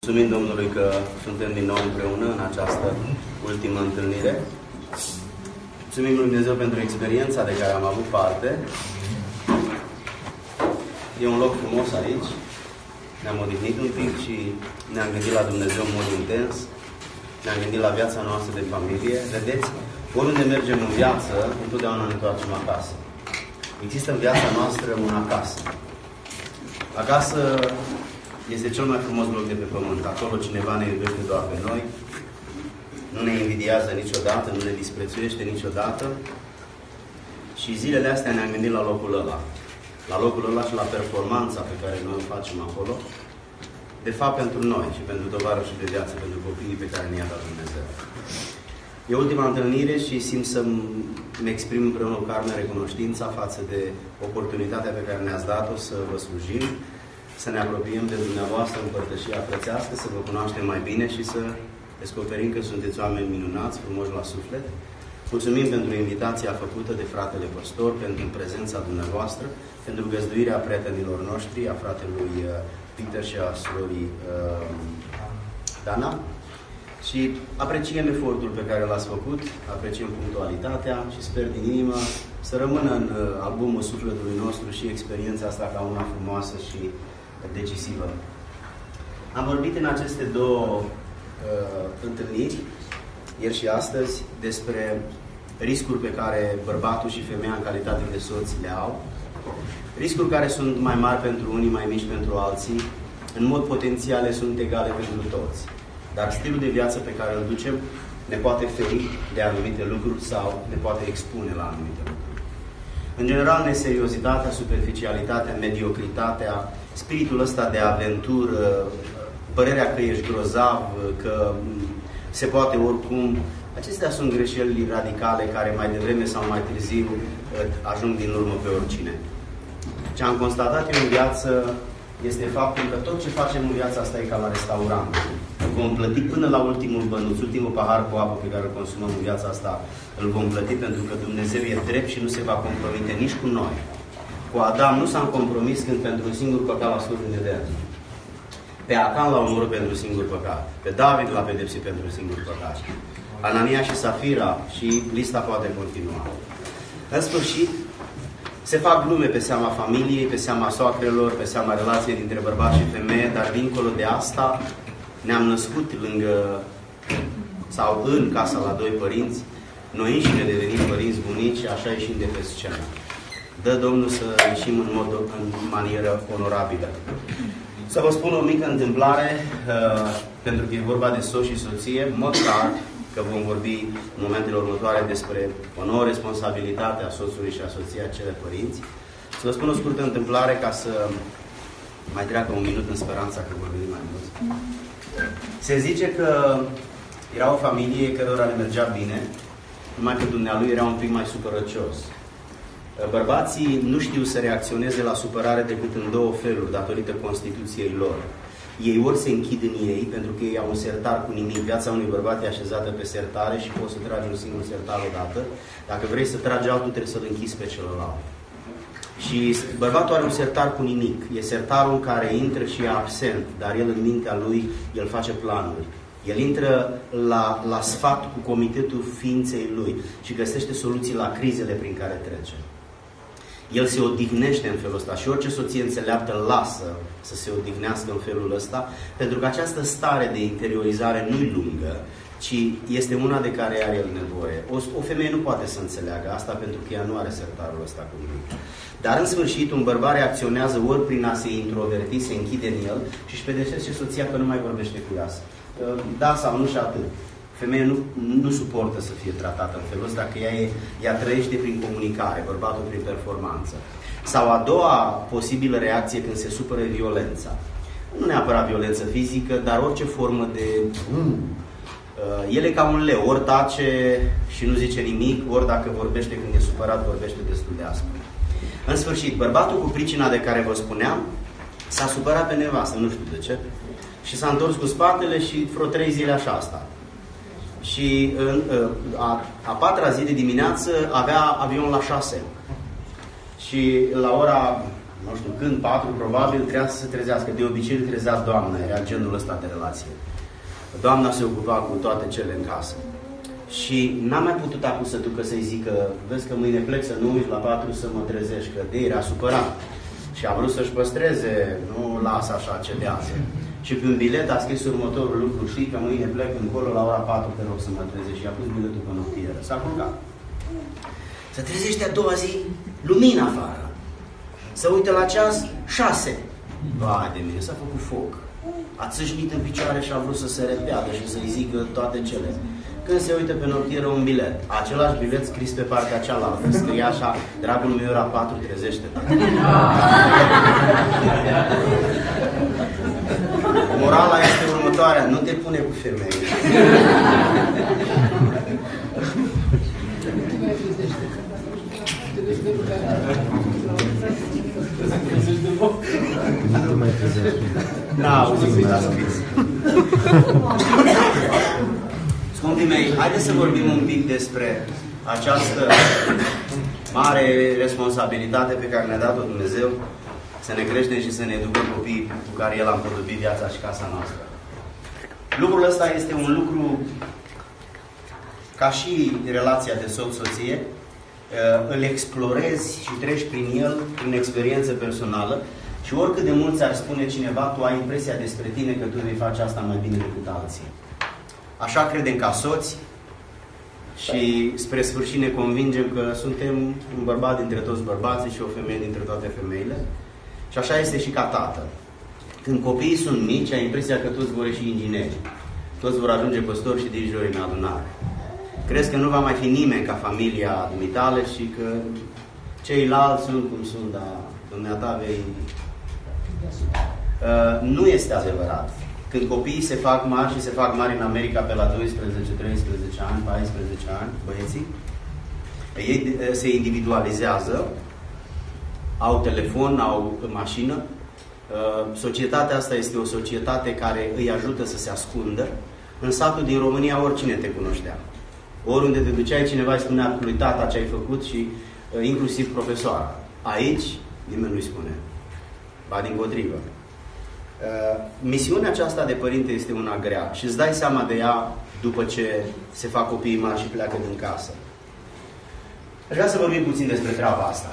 Mulțumim Domnului că suntem din nou împreună în această ultimă întâlnire. Mulțumim Lui Dumnezeu pentru experiența de care am avut parte. E un loc frumos aici. Ne-am odihnit un pic și ne-am gândit la Dumnezeu în mod intens. Ne-am gândit la viața noastră de familie. Vedeți, oriunde mergem în viață, întotdeauna ne întoarcem acasă. Există în viața noastră un acasă. Acasă este cel mai frumos loc de pe pământ. Acolo cineva ne iubește doar pe noi, nu ne invidiază niciodată, nu ne disprețuiește niciodată. Și zilele astea ne-am gândit la locul ăla. La locul ăla și la performanța pe care noi o facem acolo. De fapt pentru noi și pentru tovarășii de viață, pentru copiii pe care ne-a dat Dumnezeu. E ultima întâlnire și simt să-mi exprim împreună cu Carmen recunoștința față de oportunitatea pe care ne-ați dat-o să vă slujim, să ne apropiem de dumneavoastră în părtășia frățească, să vă cunoaștem mai bine și să descoperim că sunteți oameni minunați, frumoși la suflet. Mulțumim pentru invitația făcută de fratele păstor, pentru prezența dumneavoastră, pentru găzduirea prietenilor noștri, a fratelui Peter și a surorii Dana. Și apreciem efortul pe care l-ați făcut, apreciem punctualitatea și sper din inimă să rămână în albumul sufletului nostru și experiența asta ca una frumoasă și decisivă. Am vorbit în aceste două întâlniri, ieri și astăzi, despre riscuri pe care bărbatul și femeia în calitate de soți le au. Riscuri care sunt mai mari pentru unii, mai mici pentru alții. În mod potențial sunt egale pentru toți. Dar stilul de viață pe care îl ducem ne poate feri de anumite lucruri sau ne poate expune la anumite lucruri. În general, neseriozitatea, superficialitatea, mediocritatea, spiritul ăsta de aventură, părerea că ești grozav, că se poate oricum, acestea sunt greșeli radicale care mai devreme sau mai târziu ajung din urmă pe oricine. Ce am constatat eu în viață este faptul că tot ce facem în viața asta e ca la restaurant. Vom plăti până la ultimul bănuț, ultimul pahar cu apă pe care îl consumăm în viața asta, îl vom plăti pentru că Dumnezeu e drept și nu se va compromite nici cu noi. Cu Adam nu s-a compromis când pentru un singur păcat l-a scos din Eden. Pe Acan l-a omorât pentru un singur păcat. Pe David l-a pedepsit pentru un singur păcat. Anania și Safira și lista poate continua. În sfârșit, se fac glume pe seama familiei, pe seama soacrelor, pe seama relației dintre bărbat și femeie, dar dincolo de asta ne-am născut lângă sau în casa la doi părinți, noi înșine devenim părinți bunici și așa ieșim de pe scenă. Dă Domnul să ieșim în manieră onorabilă. Să vă spun o mică întâmplare, pentru că e vorba de soț și soție, măcar că vom vorbi în momentele următoare despre o nouă responsabilitate a soțului și a soției acele părinți. Să vă spun o scurtă întâmplare ca să mai treacă un minut în speranța că vor veni mai mulți. Se zice că era o familie cărora le mergea bine, numai că dumnealui era un pic mai supărăcios. Bărbații nu știu să reacționeze la supărare decât în două feluri, datorită Constituției lor. Ei ori se închid în ei, pentru că ei au un sertar cu nimic. Viața unui bărbat e așezată pe sertare și poți să tragi un singur sertar odată. Dacă vrei să tragi altul, trebuie să-l închizi pe celălalt. Și bărbatul are un sertar cu nimic. E sertarul în care intră și e absent, dar el în mintea lui, el face planuri. El intră la sfat cu comitetul ființei lui și găsește soluții la crizele prin care trece. El se odihnește în felul ăsta și orice soție înțeleaptă îl lasă să se odihnească în felul ăsta, pentru că această stare de interiorizare nu-i lungă, ci este una de care are el nevoie. O femeie nu poate să înțeleagă asta pentru că ea nu are sertarul ăsta cu nimic. Dar în sfârșit un bărbat reacționează ori prin a se introverti, se închide în el și își pedepsește soția că nu mai vorbește cu ea. Da sau nu și atât. Femeia nu suportă să fie tratată în felul ăsta, că ea trăiește prin comunicare, bărbatul prin performanță. Sau a doua posibilă reacție când se supără violența. Nu neapărat violență fizică, dar orice formă de... El e ca un leu, ori tace și nu zice nimic, ori dacă vorbește când e supărat, vorbește destul de aspru. În sfârșit, bărbatul cu pricina de care vă spuneam s-a supărat pe nevastă, nu știu de ce, și s-a întors cu spatele și vreo 3 zile așa asta. Și a patra zi de dimineață avea avion la 6. Și la ora nu știu când, 4, probabil, trebuia să se trezească. De obicei îl trezea doamna, era genul ăsta de relație. Doamna se ocupa cu toate cele în casă. Și n-am mai putut acum să ducă să-i zică, vezi că mâine plec să nu uiți la 4 să mă trezești, că de era supărat. Și a vrut să-și păstreze, nu lasă așa, cedează. Și pe un bilet a scris următorul lucru, știi că mâine plec încolo la ora 4, te rog să mă trezești. Și a pus biletul pe noptieră. S-a culcat. Se trezește a doua zi, lumină afară. Se uită la ceas, 6. Vai de mine, s-a făcut foc. A țâșnit în picioare și a vrut să se repeadă și să-i zică toate cele. Când se uită pe noptieră un bilet, același bilet scris pe partea cealaltă, scrie așa, dragul meu ora 4, trezește-te. Morala este următoarea, nu te pune cu femei. Nu mai trezești. N-auzim cum a scris. Scumpii mei, haideți să vorbim un pic despre această mare responsabilitate pe care ne-a dat-o Dumnezeu, să ne creștem și să ne educăm copiii cu care El a împodobit viața și casa noastră. Lucrul ăsta este un lucru ca și relația de soț-soție, îl explorezi și treci prin el, prin experiență personală și oricât de mult ți-ar spune cineva, tu ai impresia despre tine că tu vei face asta mai bine decât alții. Așa credem ca soți și spre sfârșit ne convingem că suntem un bărbat dintre toți bărbații și o femeie dintre toate femeile. Și așa este și ca tată. Când copiii sunt mici, ai impresia că toți vor ieși ingineri. Toți vor ajunge păstori și dirijori în adunare. Crezi că nu va mai fi nimeni ca familia dumitale și că ceilalți sunt cum sunt, dar dumneata vei... Nu este adevărat. Când copiii se fac mari și se fac mari în America pe la 12, 13 ani, 14 ani, băieții, ei se individualizează, au telefon, au mașină. Societatea asta este o societate care îi ajută să se ascundă. În satul din România oricine te cunoștea. Oriunde te duceai, cineva îi spunea lui tata ce ai făcut și inclusiv profesoara. Aici nimeni nu-i spune. Ba dimpotrivă. Misiunea aceasta de părinte este una grea și îți dai seama de ea după ce se fac copiii mari și pleacă din casă. Aș vrea să vorbim puțin despre treaba asta.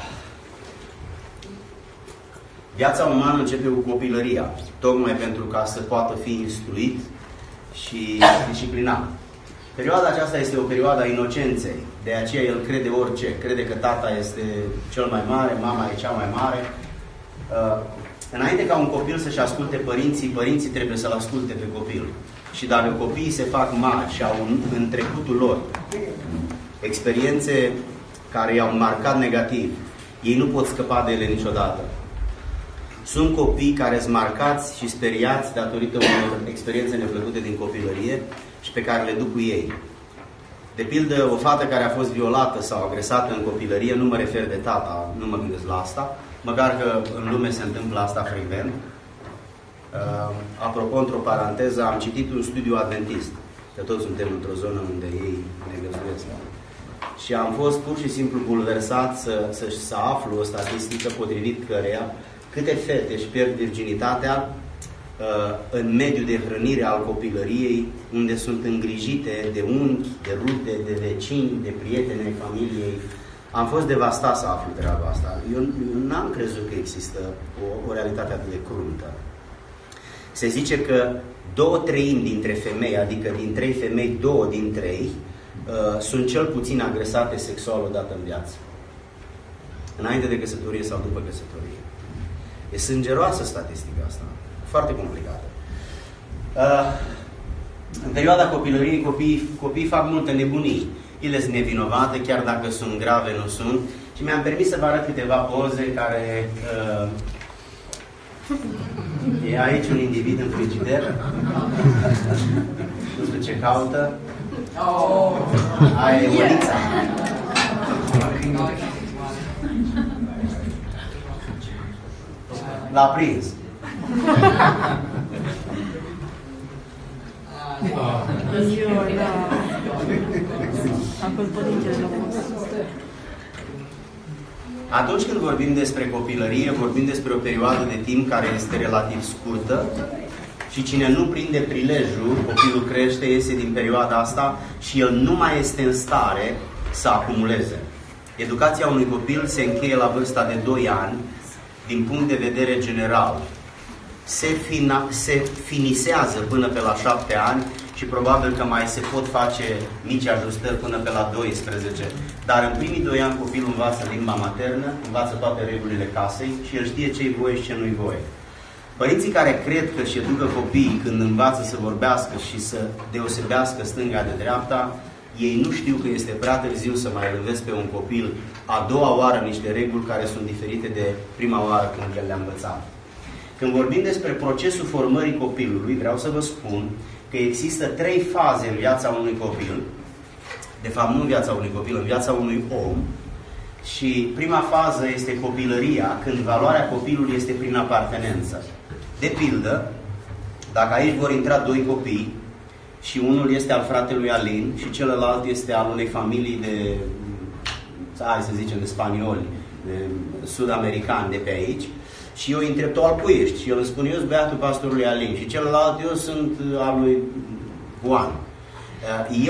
Viața umană începe cu copilăria, tocmai pentru ca să poată fi instruit și disciplinat. Perioada aceasta este o perioadă a inocenței, de aceea el crede orice. Crede că tata este cel mai mare, mama e cea mai mare. Înainte ca un copil să-și asculte părinții trebuie să-l asculte pe copil. Și dacă copiii se fac mari și au în trecutul lor experiențe care i-au marcat negativ, ei nu pot scăpa de ele niciodată. Sunt copii care sunt marcați și speriați datorită unor experiențe neplăcute din copilărie și pe care le duc cu ei. De pildă, o fată care a fost violată sau agresată în copilărie, nu mă refer de tata, nu mă gândesc la asta, măcar că în lume se întâmplă asta frecvent. Apropo, într-o paranteză, am citit un studiu adventist, că toți suntem într-o zonă unde ei ne găzduiesc. Și am fost pur și simplu bulversat să aflu o statistică potrivit căreia câte fete își pierd virginitatea în mediul de hrănire al copilăriei, unde sunt îngrijite de unchi, de rute, de vecini, de prieteni ai familiei. Am fost devastat să aflu treaba asta. Eu n-am crezut că există o realitate atât de cruntă. Se zice că 2/3 dintre femei, adică din 3 femei, 2 din 3, sunt cel puțin agresate sexual odată în viață. Înainte de căsătorie sau după căsătorie. E sângeroasă statistica asta. Foarte complicată. În perioada copilăriei, copiii fac multe nebunii. Ele sunt nevinovate, chiar dacă sunt grave, nu sunt. Și mi-am permis să vă arăt câteva poze care... E aici un individ în frigider. Nu știu ce caută. Aia e Olița. L-a prins. Am fost părintele la fost. Atunci când vorbim despre copilărie, vorbim despre o perioadă de timp care este relativ scurtă și cine nu prinde prilejul, copilul crește, iese din perioada asta și el nu mai este în stare să acumuleze. Educația unui copil se încheie la vârsta de 2 ani, din punct de vedere general. Se finisează până pe la 7 ani și probabil că mai se pot face mici ajustări până pe la 12. Dar în primii 2 ani copilul învață limba maternă, învață toate regulile casei și el știe ce-i voie și ce nu-i voie. Părinții care cred că își educă copiii când învață să vorbească și să deosebească stânga de dreapta, ei nu știu că este prea târziu să mai înveți pe un copil a doua oară niște reguli care sunt diferite de prima oară când el le-a învățat. Când vorbim despre procesul formării copilului, vreau să vă spun că există 3 faze în viața unui copil, de fapt nu în viața unui copil, în viața unui om, și prima fază este copilăria, când valoarea copilului este prin apartenență. De pildă, dacă aici vor intra 2 copii și unul este al fratelui Alin și celălalt este al unei familii de, hai să zicem, de spanioli, de sud-americani de pe aici, și eu îi întreb, tu al cui ești? Și el îmi spune, eu sunt băiatul pastorului Alin și celălalt, eu sunt al lui Juan. Eu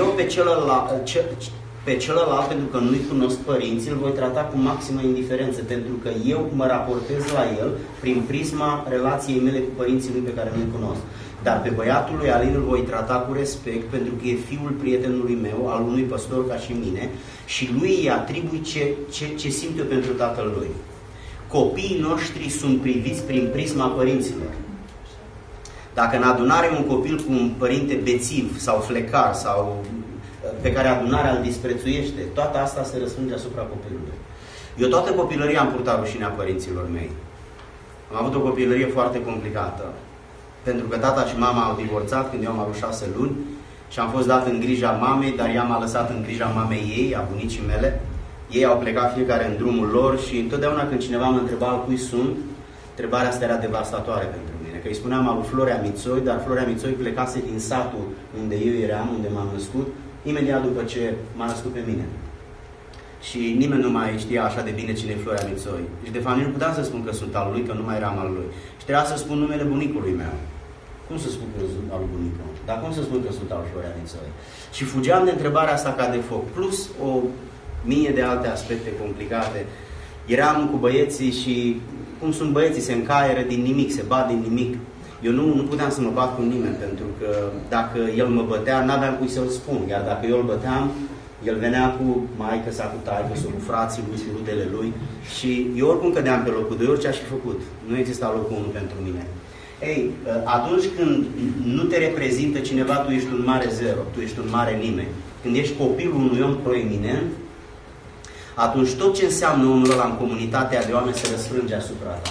pe celălalt, pentru că nu-i cunosc părinții, îl voi trata cu maximă indiferență, pentru că eu mă raportez la el prin prisma relației mele cu părinții lui pe care nu-i cunosc. Dar pe băiatul lui Alin îl voi trata cu respect, pentru că e fiul prietenului meu, al unui păstor ca și mine, și lui îi atribui ce simt eu pentru tatăl lui. Copiii noștri sunt priviți prin prisma părinților. Dacă în adunare un copil cu un părinte bețiv sau flecar sau pe care adunarea îl disprețuiește, toată asta se răsfrânge asupra copilului. Eu toată copilăria am purtat rușinea părinților mei. Am avut o copilărie foarte complicată, pentru că tata și mama au divorțat când eu am avut 6 luni și am fost dat în grija mamei, dar ea m-a lăsat în grija mamei ei, a bunicii mele. Ei au plecat fiecare în drumul lor și întotdeauna când cineva mă întreba al cui sunt, întrebarea asta era devastatoare pentru mine. Că îi spuneam al lui Florea Mițoi, dar Florea Mițoi plecase din satul unde eu eram, unde m-am născut, imediat după ce m-a născut pe mine. Și nimeni nu mai știa așa de bine cine e Florea Mițoi. Și de fapt nu puteam să spun că sunt al lui, că nu mai eram al lui. Și trebuia să spun numele bunicului meu. Cum să spun că sunt al bunicului? Dar cum să spun că sunt al Florea Mițoi? Și fugeam de întrebarea asta ca de foc. Plus o mie de alte aspecte complicate. Eram cu băieții și cum sunt băieții, se încaieră din nimic, se bat din nimic. Eu nu puteam să mă bat cu nimeni, pentru că dacă el mă bătea, n-aveam cui să-l spun. Iar dacă eu îl băteam, el venea cu maică sa, cu taică sau cu frații lui, cu rudele lui. Și eu oricum cădeam pe locul 2, orice aș fi făcut. Nu exista locul 1 pentru mine. Ei, atunci când nu te reprezintă cineva, tu ești un mare zero, tu ești un mare nimeni. Când ești copilul unui om proeminent, atunci tot ce înseamnă omul ăla în comunitatea de oameni se răsfrânge asupra ta.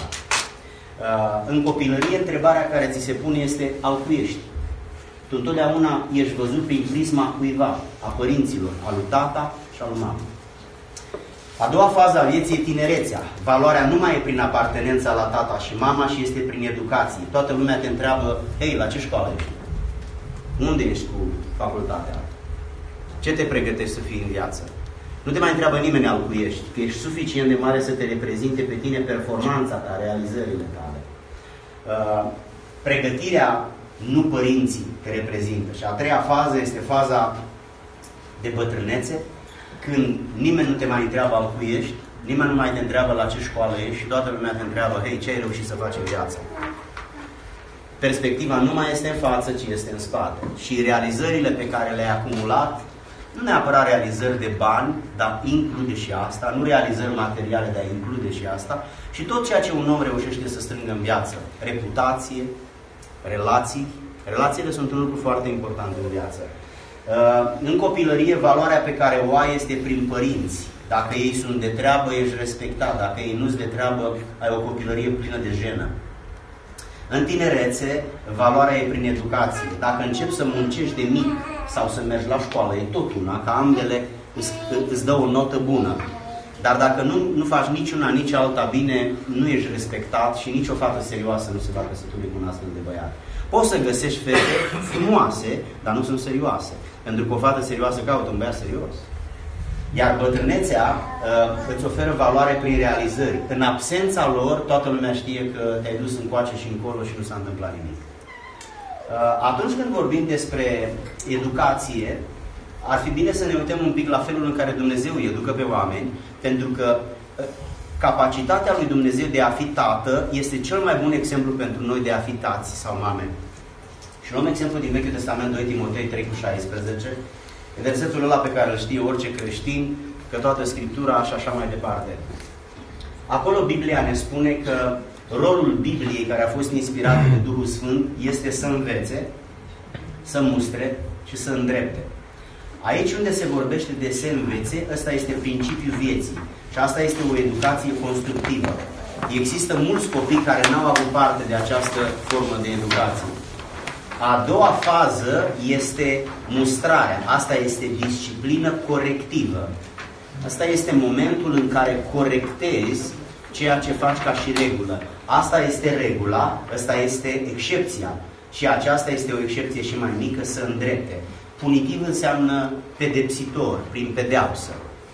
În copilărie, întrebarea care ți se pune este al cui ești. Tu întotdeauna ești văzut prin prisma cuiva, a părinților, a lui tata și a lui mama. A doua fază a vieții e tinerețea. Valoarea nu mai e prin apartenența la tata și mama, și este prin educație. Toată lumea te întreabă, hei, la ce școală ești? Unde ești cu facultatea? Ce te pregătești să fii în viață? Nu te mai întreabă nimeni al cui ești, că ești suficient de mare să te reprezinte pe tine performanța ta, realizările tale. Pregătirea, nu părinții te reprezintă. Și a treia fază este faza de bătrânețe, când nimeni nu te mai întreabă al cui ești, nimeni nu mai te întreabă la ce școală ești și toată lumea te întreabă, hei, ce ai reușit să faci în viață? Perspectiva nu mai este în față, ci este în spate. Și realizările pe care le-ai acumulat, nu neapărat realizări de bani, dar include și asta, nu realizări materiale, dar include și asta, și tot ceea ce un om reușește să strângă în viață. Reputație, relații. Relațiile sunt un lucru foarte important în viață. În copilărie, valoarea pe care o ai este prin părinți. Dacă ei sunt de treabă, ești respectat. Dacă ei nu sunt de treabă, ai o copilărie plină de jenă. În tinerețe, valoarea e prin educație. Dacă începi să muncești de mic sau să mergi la școală, e tot una, că ambele îți dă o notă bună. Dar dacă nu faci nici una, nici alta bine, nu ești respectat și nicio fată serioasă nu se va căsători cu un astfel de băiat. Poți să găsești fete frumoase, dar nu sunt serioase. Pentru că o fată serioasă caută un băiat serios. Iar bătrânețea îți oferă valoare prin realizări. În absența lor, toată lumea știe că te-ai dus încoace și încolo și nu s-a întâmplat nimic. Atunci când vorbim despre educație, ar fi bine să ne uităm un pic la felul în care Dumnezeu îi educă pe oameni, pentru că capacitatea lui Dumnezeu de a fi tată este cel mai bun exemplu pentru noi de a fi tați sau mame. Și luăm exemplu din Vechiul Testament, 2 Timotei 3:16, versetul ăla pe care îl știe orice creștin, că toată Scriptura și așa mai departe. Acolo Biblia ne spune că rolul Bibliei, care a fost inspirată de Duhul Sfânt, este să învețe, să mustre și să îndrepte. Aici unde se vorbește de se învețe, ăsta este principiul vieții. Și asta este o educație constructivă. Există mulți copii care n-au avut parte de această formă de educație. A doua fază este mustrarea. Asta este disciplină corectivă. Asta este momentul în care corectezi ceea ce faci ca și regulă. Asta este regula, asta este excepția. Și aceasta este o excepție și mai mică, să îndrepte. Punitiv înseamnă pedepsitor, prin pedeapsă.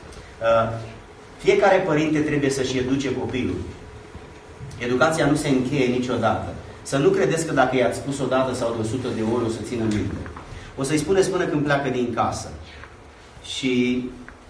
Fiecare părinte trebuie să-și educe copilul. Educația nu se încheie niciodată. Să nu credeți că dacă i-ați spus o dată sau de 100 de ori o să țină minte. O să-i spuneți până când pleacă din casă. Și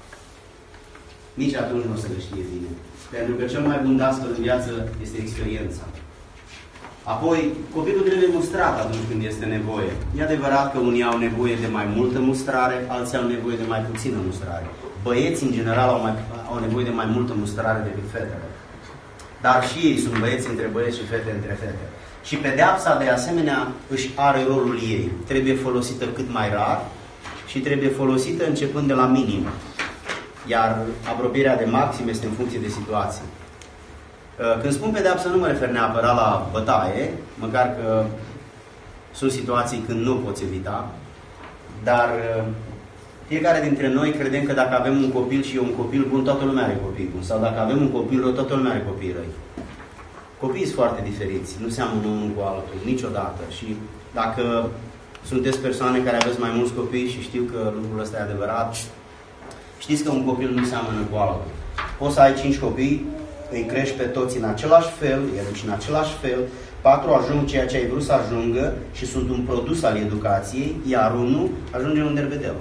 nici atunci nu o să le știe bine. Pentru că cel mai bun dascăl în viață este experiența. Apoi, copilul trebuie mustrat atunci când este nevoie. E adevărat că unii au nevoie de mai multă mustrare, alții au nevoie de mai puțină mustrare. Băieții, în general, au nevoie de mai multă mustrare decât fetele. Dar și ei sunt băieți între băieți și fete între fete. Și pedeapsa, de asemenea, își are rolul ei. Trebuie folosită cât mai rar și trebuie folosită începând de la minim. Iar apropierea de maxim este în funcție de situație. Când spun pedeapsă, nu mă refer neapărat la bătaie, măcar că sunt situații când nu poți evita, dar fiecare dintre noi credem că dacă avem un copil și e un copil bun, toată lumea are copii bun. Sau dacă avem un copil rău, toată lumea are copii răi. Copiii sunt foarte diferiți, nu seamănă unul cu altul, niciodată. Și dacă sunteți persoane care aveți mai mulți copii și știu că lucrul ăsta e adevărat, știți că un copil nu seamănă cu altul. Poți să ai 5 copii, îi crești pe toți în același fel, îi educi în același fel, 4 ajung ceea ce ai vrut să ajungă și sunt un produs al educației, iar unul ajunge un derbedeu.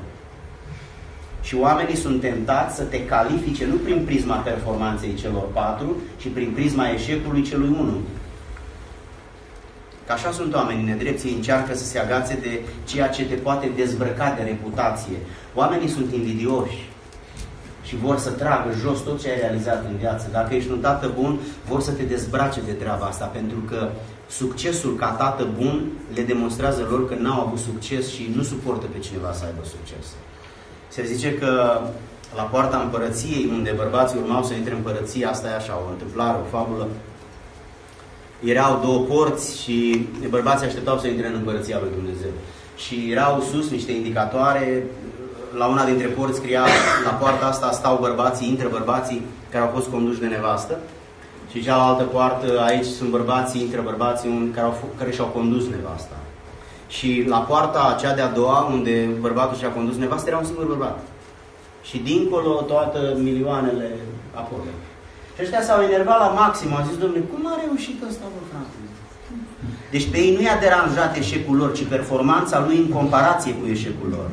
Și oamenii sunt tentați să te califice nu prin prisma performanței celor 4, ci prin prisma eșecului celui 1. Că așa sunt oamenii nedrepți, ei încearcă să se agațe de ceea ce te poate dezbrăca de reputație. Oamenii sunt invidioși și vor să tragă jos tot ce ai realizat în viață. Dacă ești un tată bun, vor să te dezbrace de treaba asta, pentru că succesul ca tată bun le demonstrează lor că n-au avut succes și nu suportă pe cineva să aibă succes. Se zice că la poarta împărăției, unde bărbații urmau să intre în împărăție, asta e așa, o întâmplare, o fabulă, erau 2 porți și bărbații așteptau să intre în împărăția lui Dumnezeu. Și erau sus niște indicatoare, la una dintre porți scria, la poarta asta stau bărbații, intră bărbații care au fost conduși de nevastă, și cealaltă poartă, aici sunt bărbații, intră bărbații care și-au condus nevasta. Și la poarta cea de-a doua, unde bărbatul și-a condus nevasta, era un singur bărbat. Și dincolo toate milioanele acolo. Și ăștia s-au enervat la maxim, au zis, dom'le, cum a reușit ăsta, bă, frate? Deci pe ei nu i-a deranjat eșecul lor, ci performanța lui în comparație cu eșecul lor.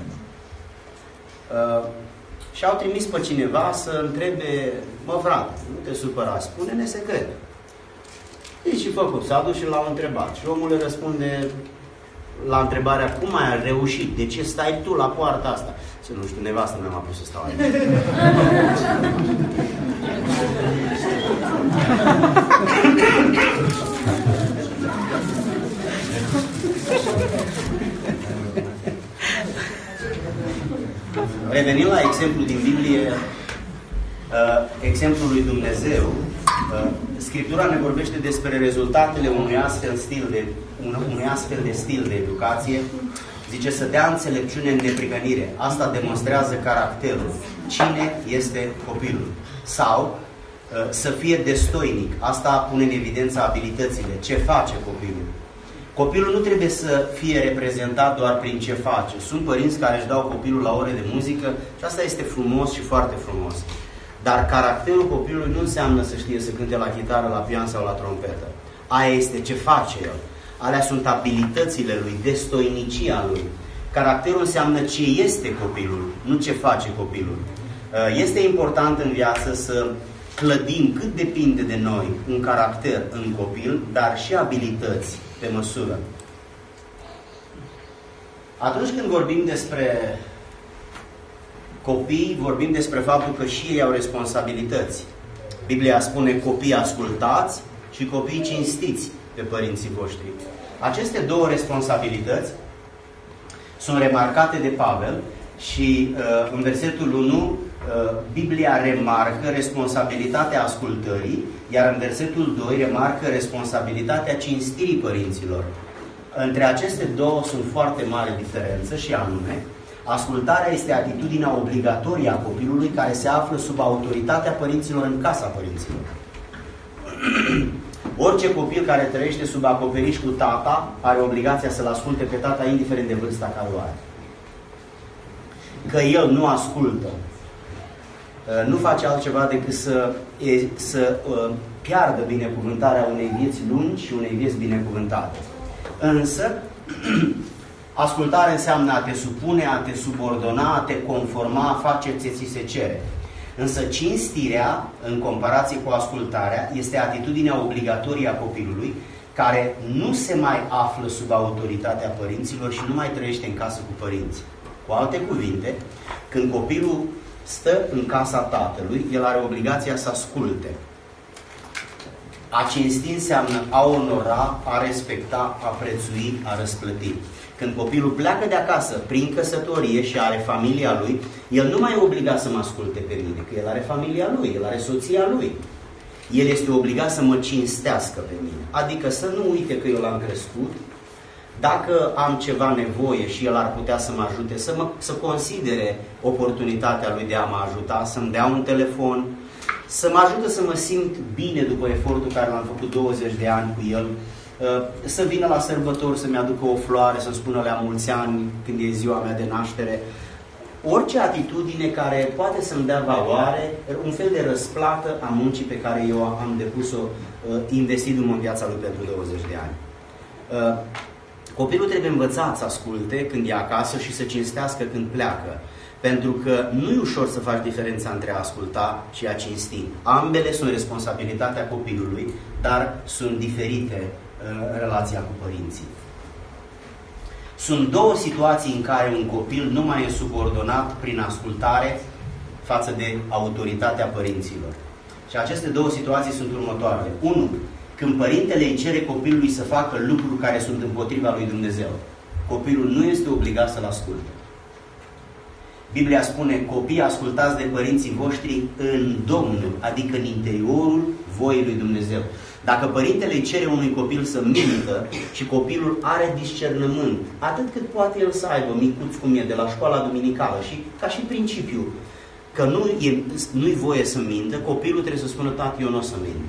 Și au trimis pe cineva să întrebe, mă, frate, nu te supăra, spune-ne secret. Deci și făcut, s-a dus și l-au întrebat. Și omul le răspunde la întrebarea, cum ai reușit? De ce stai tu la poarta asta? Ce nu știu, nevastă mea m-a pus să stau aici. Revenind la exemplu din Biblie, exemplul lui Dumnezeu, Scriptura ne vorbește despre rezultatele unui astfel de stil de educație. Zice să dea înțelepciune în neprihănire. Asta demonstrează caracterul. Cine este copilul? Sau să fie destoinic. Asta pune în evidență abilitățile. Ce face copilul? Copilul nu trebuie să fie reprezentat doar prin ce face. Sunt părinți care își dau copilul la ore de muzică și asta este frumos și foarte frumos. Dar caracterul copilului nu înseamnă să știe să cânte la chitară, la pian sau la trompetă. Aia este ce face el. Alea sunt abilitățile lui, destoinicia lui. Caracterul înseamnă ce este copilul, nu ce face copilul. Este important în viață să clădim cât depinde de noi un caracter în copil, dar și abilități pe măsură. Atunci când vorbim despre copii, vorbim despre faptul că și ei au responsabilități. Biblia spune copii ascultați și copii cinstiți pe părinții voștri. Aceste două responsabilități sunt remarcate de Pavel și în versetul 1 Biblia remarcă responsabilitatea ascultării, iar în versetul 2 remarcă responsabilitatea cinstirii părinților. Între aceste două sunt foarte mari diferențe și anume, ascultarea este atitudinea obligatorie a copilului care se află sub autoritatea părinților în casa părinților. Orice copil care trăiește sub acoperiș cu tata are obligația să-l asculte pe tata indiferent de vârsta care o are. Că el nu ascultă, nu face altceva decât să piardă binecuvântarea unei vieți lungi și unei vieți binecuvântate. Însă, ascultare înseamnă a te supune, a te subordona, a te conforma, a face ce ți se cere. Însă cinstirea, în comparație cu ascultarea, este atitudinea obligatorie a copilului, care nu se mai află sub autoritatea părinților și nu mai trăiește în casă cu părinții. Cu alte cuvinte, când copilul stă în casa tatălui, el are obligația să asculte. A cinsti înseamnă a onora, a respecta, a prețui, a răsplăti. Când copilul pleacă de acasă prin căsătorie și are familia lui, el nu mai e obligat să mă asculte pe mine, că el are familia lui, el are soția lui. El este obligat să mă cinstească pe mine. Adică să nu uite că eu l-am crescut, dacă am ceva nevoie și el ar putea să mă ajute, să considere oportunitatea lui de a mă ajuta, să-mi dea un telefon, să mă ajute să mă simt bine după efortul care l-am făcut 20 de ani cu el, să vină la sărbători, să-mi aducă o floare, să-mi spună la mulți ani când e ziua mea de naștere. Orice atitudine care poate să-mi dea valoare, un fel de răsplată a muncii pe care eu am depus-o investindu-mă în viața lui pentru 20 de ani. Copilul trebuie învățat să asculte când e acasă și să cinstească când pleacă. Pentru că nu e ușor să faci diferența între a asculta și a cinsti. Ambele sunt responsabilitatea copilului, dar sunt diferite în relația cu părinții. Sunt două situații în care un copil nu mai e subordonat prin ascultare față de autoritatea părinților. Și aceste două situații sunt următoarele. 1. Când părintele îi cere copilului să facă lucruri care sunt împotriva lui Dumnezeu, copilul nu este obligat să-l asculte. Biblia spune, copii, ascultați de părinții voștri în Domnul, adică în interiorul voii lui Dumnezeu. Dacă părintele îi cere unui copil să mintă și copilul are discernământ, atât cât poate el să aibă, micuț cum e, de la școala duminicală, și ca și principiu, că nu-i voie să mintă, copilul trebuie să spună, tati, eu nu o să mint.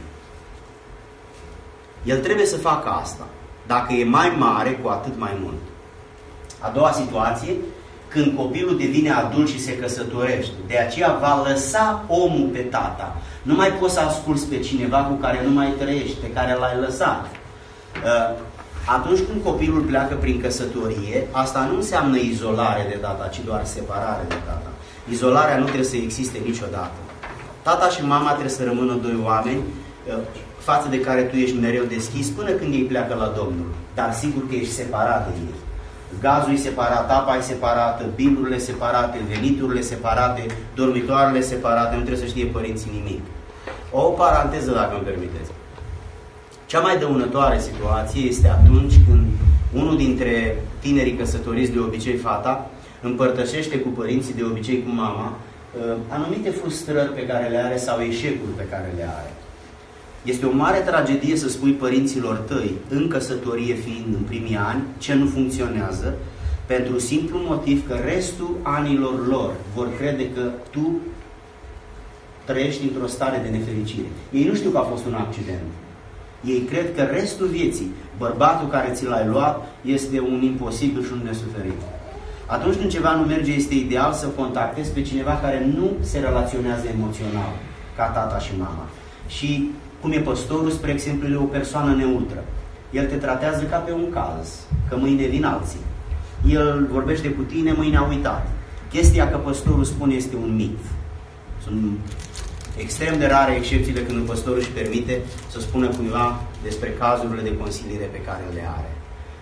El trebuie să facă asta. Dacă e mai mare, cu atât mai mult. A doua situație, când copilul devine adult și se căsătorește. De aceea va lăsa omul pe tata. Nu mai poți să asculți pe cineva cu care nu mai trăiești, pe care l-ai lăsat. Atunci când copilul pleacă prin căsătorie, asta nu înseamnă izolare de tata, ci doar separare de tata. Izolarea nu trebuie să existe niciodată. Tata și mama trebuie să rămână doi oameni față de care tu ești mereu deschis până când ei pleacă la Domnul. Dar sigur că ești separat de ei. Gazul e separat, apa e separată, bilurile separate, veniturile separate, dormitoarele separate, nu trebuie să știe părinții nimic. O paranteză, dacă îmi permiteți. Cea mai dăunătoare situație este atunci când unul dintre tinerii căsătoriți, de obicei fata, împărtășește cu părinții, de obicei cu mama, anumite frustrări pe care le are sau eșecuri pe care le are. Este o mare tragedie să spui părinților tăi, în căsătorie fiind în primii ani, ce nu funcționează, pentru simplu motiv că restul anilor lor vor crede că tu trăiești într-o stare de nefericire. Ei nu știu că a fost un accident. Ei cred că restul vieții, bărbatul care ți l-ai luat, este un imposibil și un nesuferit. Atunci când ceva nu merge, este ideal să contactezi pe cineva care nu se relaționează emoțional, ca tata și mama. Și cum e păstorul, spre exemplu, e o persoană neutră. El te tratează ca pe un caz, că mâine vin alții. El vorbește cu tine, mâine a uitat. Chestia că păstorul spune este un mit. Sunt extrem de rare excepțiile când un păstor își permite să spună cuiva despre cazurile de consiliere pe care le are.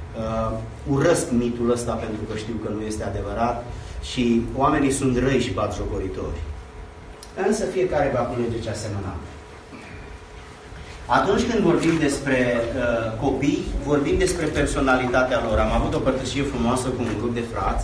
Urăsc mitul ăsta pentru că știu că nu este adevărat și oamenii sunt răi și batjocoritori. Însă fiecare va culege ce a semănat. Atunci când vorbim despre copii, vorbim despre personalitatea lor. Am avut o părtășie frumoasă cu un grup de frați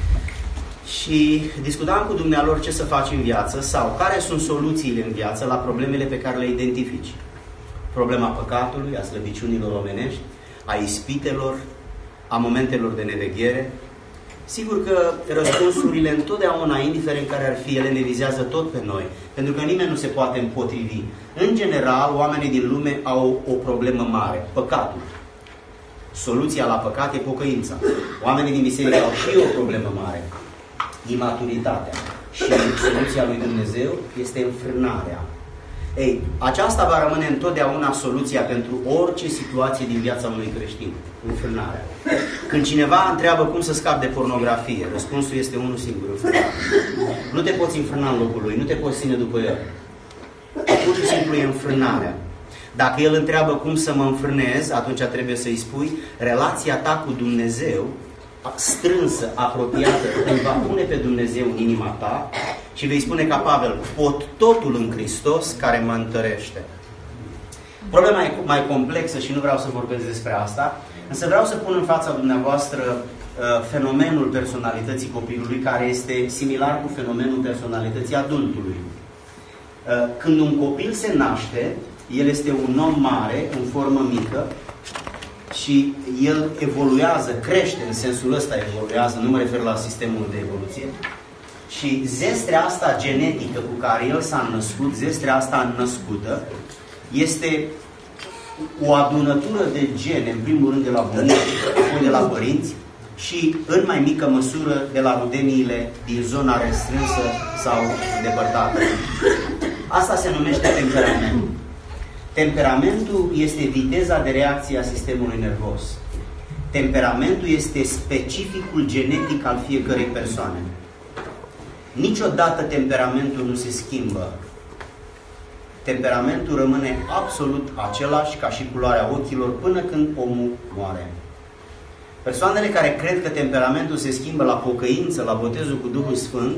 și discutam cu dumnealor ce să faci în viață sau care sunt soluțiile în viață la problemele pe care le identifici. Problema păcatului, a slăbiciunilor omenești, a ispitelor, a momentelor de neveghere. Sigur că răspunsurile întotdeauna, indiferent care ar fi, ele ne vizează tot pe noi, pentru că nimeni nu se poate împotrivi. În general, oamenii din lume au o problemă mare, păcatul. Soluția la păcat e pocăința. Oamenii din biserică au și o problemă mare, imaturitatea. Și soluția lui Dumnezeu este înfrânarea. Ei, aceasta va rămâne întotdeauna soluția pentru orice situație din viața unui creștin, înfrânarea. Când cineva întreabă cum să scapi de pornografie, răspunsul este unul singur, înfrânare. Nu te poți înfrâna în locul lui, nu te poți ține după el. Pur și simplu e înfrânarea. Dacă el întreabă cum să mă înfrânez, atunci trebuie să-i spui relația ta cu Dumnezeu, strânsă, apropiată, îl va pune pe Dumnezeu în inima ta și vei spune ca Pavel, pot totul în Hristos care mă întărește. Problema e mai complexă și nu vreau să vorbesc despre asta, însă vreau să pun în fața dumneavoastră fenomenul personalității copilului, care este similar cu fenomenul personalității adultului. Când un copil se naște, el este un om mare, în formă mică, și el evoluează, crește, în sensul ăsta evoluează, nu mă refer la sistemul de evoluție, și zestrea asta genetică cu care el s-a născut, zestrea asta născută, este o adunătură de gene, în primul rând de la bunici, apoi de la părinți și, în mai mică măsură, de la rudeniile din zona restrânsă sau îndepărtată. Asta se numește temperament. Temperamentul este viteza de reacție a sistemului nervos. Temperamentul este specificul genetic al fiecărei persoane. Niciodată temperamentul nu se schimbă. Temperamentul rămâne absolut același ca și culoarea ochilor până când omul moare. Persoanele care cred că temperamentul se schimbă la pocăință, la botezul cu Duhul Sfânt,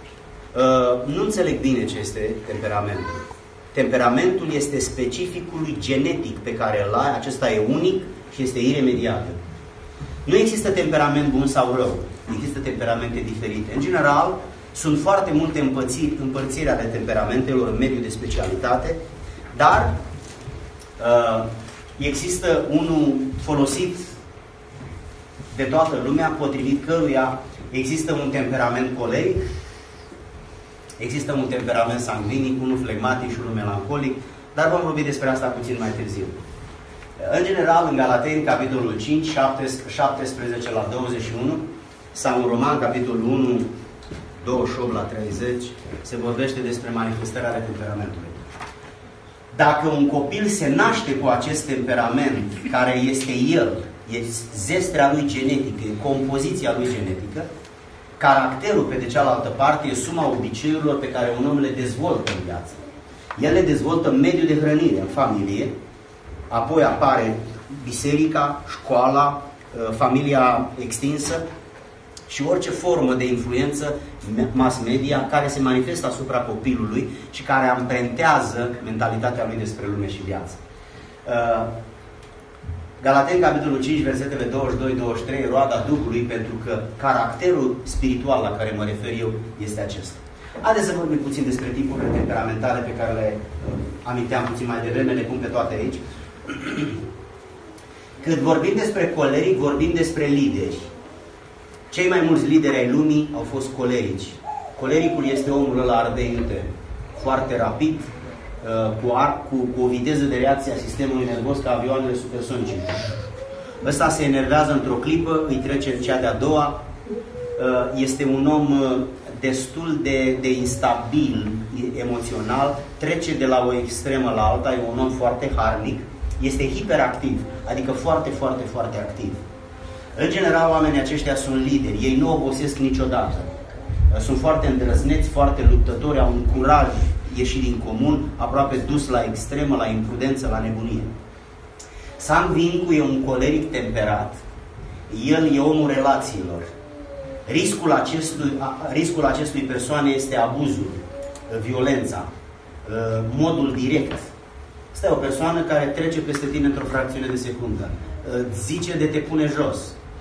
nu înțeleg bine ce este temperamentul. Temperamentul este specificul genetic pe care îl ai, acesta e unic și este iremediabil. Nu există temperament bun sau rău, există temperamente diferite. În general, sunt foarte multe împărțiri ale temperamentelor în mediul de specialitate, dar există unul folosit de toată lumea, potrivit căruia există un temperament coleric, există un temperament sanguinic, unul flegmatic și unul melancolic, dar vom vorbi despre asta puțin mai târziu. În general, în Galateni, capitolul 5, 17 la 21, sau în Roman, capitolul 1, 28 la 30, se vorbește despre manifestarea ale temperamentului. Dacă un copil se naște cu acest temperament, care este el, e zestrea lui genetică, e compoziția lui genetică, caracterul, pe de cealaltă parte, e suma obiceiurilor pe care un om le dezvoltă în viață. El le dezvoltă în mediul de hrănire, în familie, apoi apare biserica, școala, familia extinsă și orice formă de influență mass media care se manifestă asupra copilului și care amprentează mentalitatea lui despre lume și viață. Galateni, capitolul 5, versetele 22-23, roada Duhului, pentru că caracterul spiritual la care mă refer eu este acesta. Haideți să vorbim puțin despre tipurile temperamentale pe care le aminteam puțin mai devreme, le pun pe toate aici. Când vorbim despre coleric, vorbim despre lideri. Cei mai mulți lideri ai lumii au fost colerici. Colericul este omul ăla ardei iute, foarte rapid, cu o viteză de reacție a sistemului nervos ca avioanele supersonice. Ăsta se enervează într-o clipă, îi trece cea de-a doua. Este un om destul de instabil emoțional, trece de la o extremă la alta, e un om foarte harnic, este hiperactiv, adică foarte, foarte, foarte activ. În general, oamenii aceștia sunt lideri, ei nu obosesc niciodată. Sunt foarte îndrăzneți, foarte luptători, au un curaj ieșit din comun, aproape dus la extremă, la imprudență, la nebunie. Sangvinicu e un coleric temperat, el e omul relațiilor. Riscul acestui persoane este abuzul, violența, modul direct. Asta e o persoană care trece peste tine într-o fracțiune de secundă. Zice de te pune jos.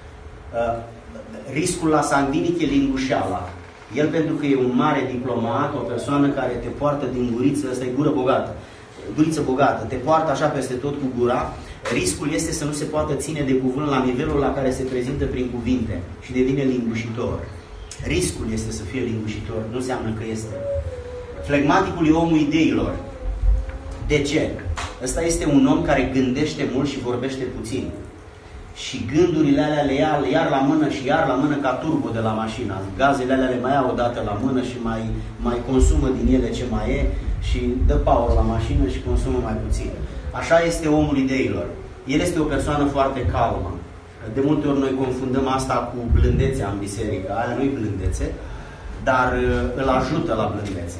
Riscul la sangvinic e lingușeala. El, pentru că e un mare diplomat, o persoană care te poartă din guriță, asta e gură bogată, guriță bogată, te poartă așa peste tot cu gura, riscul este să nu se poată ține de cuvânt la nivelul la care se prezintă prin cuvinte și devine lingușitor. Riscul este să fie lingușitor, nu înseamnă că este. Flegmaticul e omul ideilor. De ce? Ăsta este un om care gândește mult și vorbește puțin. Și gândurile alea le iar la mână și iar la mână ca turbo de la mașină. Gazele alea le mai ia o dată la mână și mai consumă din ele ce mai e și dă power la mașină și consumă mai puțin. Așa este omul ideilor. El este o persoană foarte calmă. De multe ori noi confundăm asta cu blândețea în biserică. Aia nu-i blândețe, dar îl ajută la blândețe.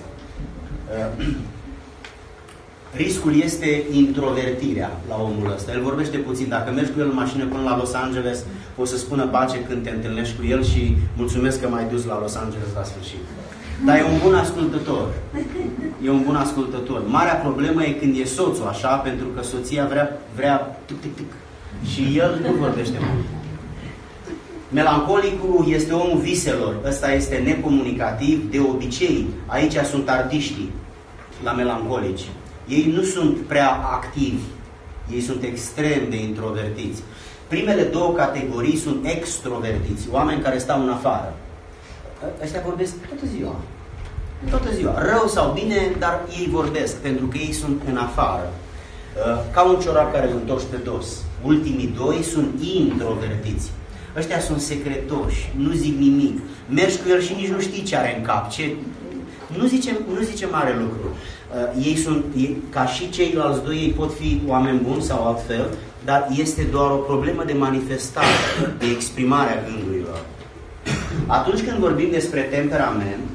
Riscul este introvertirea la omul ăsta. El vorbește puțin. Dacă mergi cu el în mașină până la Los Angeles, o să spună pace când te întâlnești cu el și mulțumesc că m-ai dus la Los Angeles la sfârșit. Dar e un bun ascultător. E un bun ascultător. Marea problemă e când e soțul așa, pentru că soția vrea tuc-tuc-tuc. Și el nu vorbește mult. Melancolicul este omul viselor. Ăsta este necomunicativ, de obicei. Aici sunt artiștii la melancolici. Ei nu sunt prea activi. Ei sunt extrem de introvertiți. Primele două categorii sunt extrovertiți. Oameni care stau în afară. Ăștia vorbesc toată ziua. Toată ziua. Rău sau bine, dar ei vorbesc, pentru că ei sunt în afară. Ca un ciorap care îl întorci pe dos. Ultimii doi sunt introvertiți. Ăștia sunt secretoși, nu zic nimic. Mergi cu el și nici nu știi ce are în cap. Nu zice mare lucru. Ca și ceilalți doi, ei pot fi oameni buni sau altfel, dar este doar o problemă de manifestare, de exprimare a gândurilor. Atunci când vorbim despre temperament,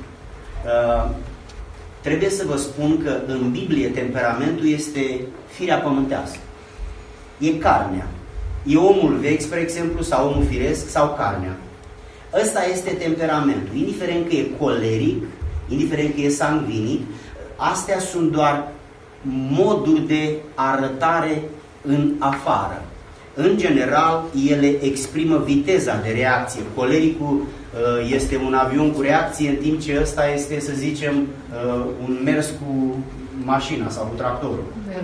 trebuie să vă spun că în Biblie temperamentul este firea pământească. E carnea. E omul vechi, spre exemplu, sau omul firesc, sau carnea. Ăsta este temperamentul. Indiferent că e coleric, indiferent că e sangvinic, astea sunt doar moduri de arătare în afară. În general, ele exprimă viteza de reacție. Colericul este un avion cu reacție, în timp ce ăsta este, să zicem, un mers cu mașina sau cu tractorul.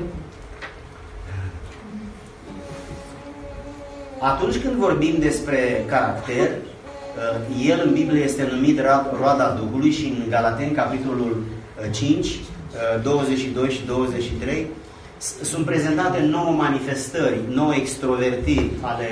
Atunci când vorbim despre caracter, el în Biblie este numit roada Duhului și în Galateni, capitolul 5, 22 și 23, sunt prezentate 9 manifestări, 9 extrovertiri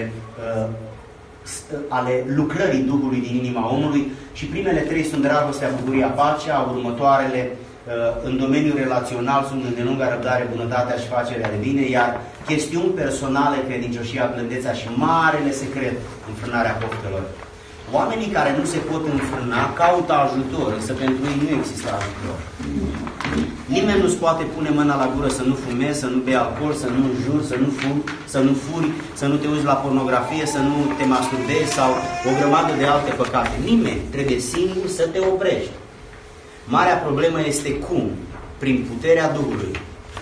ale lucrării Duhului din inima omului și primele 3 sunt dragostea, bucuria, pacea, următoarele în domeniul relațional sunt îndelunga răbdare, bunătatea și facerea de bine, iar chestiuni personale, credincioșia, blândețea și marele secret, înfrânarea poftelor. Oamenii care nu se pot înfrâna caută ajutor, însă pentru ei nu există ajutor. Nimeni nu-ți poate pune mâna la gură să nu fumezi, să nu bei alcool, să nu înjuri, să nu furi, să nu te uiți la pornografie, să nu te masturbezi sau o grămadă de alte păcate. Nimeni. Trebuie singur să te oprești. Marea problemă este cum? Prin puterea Duhului.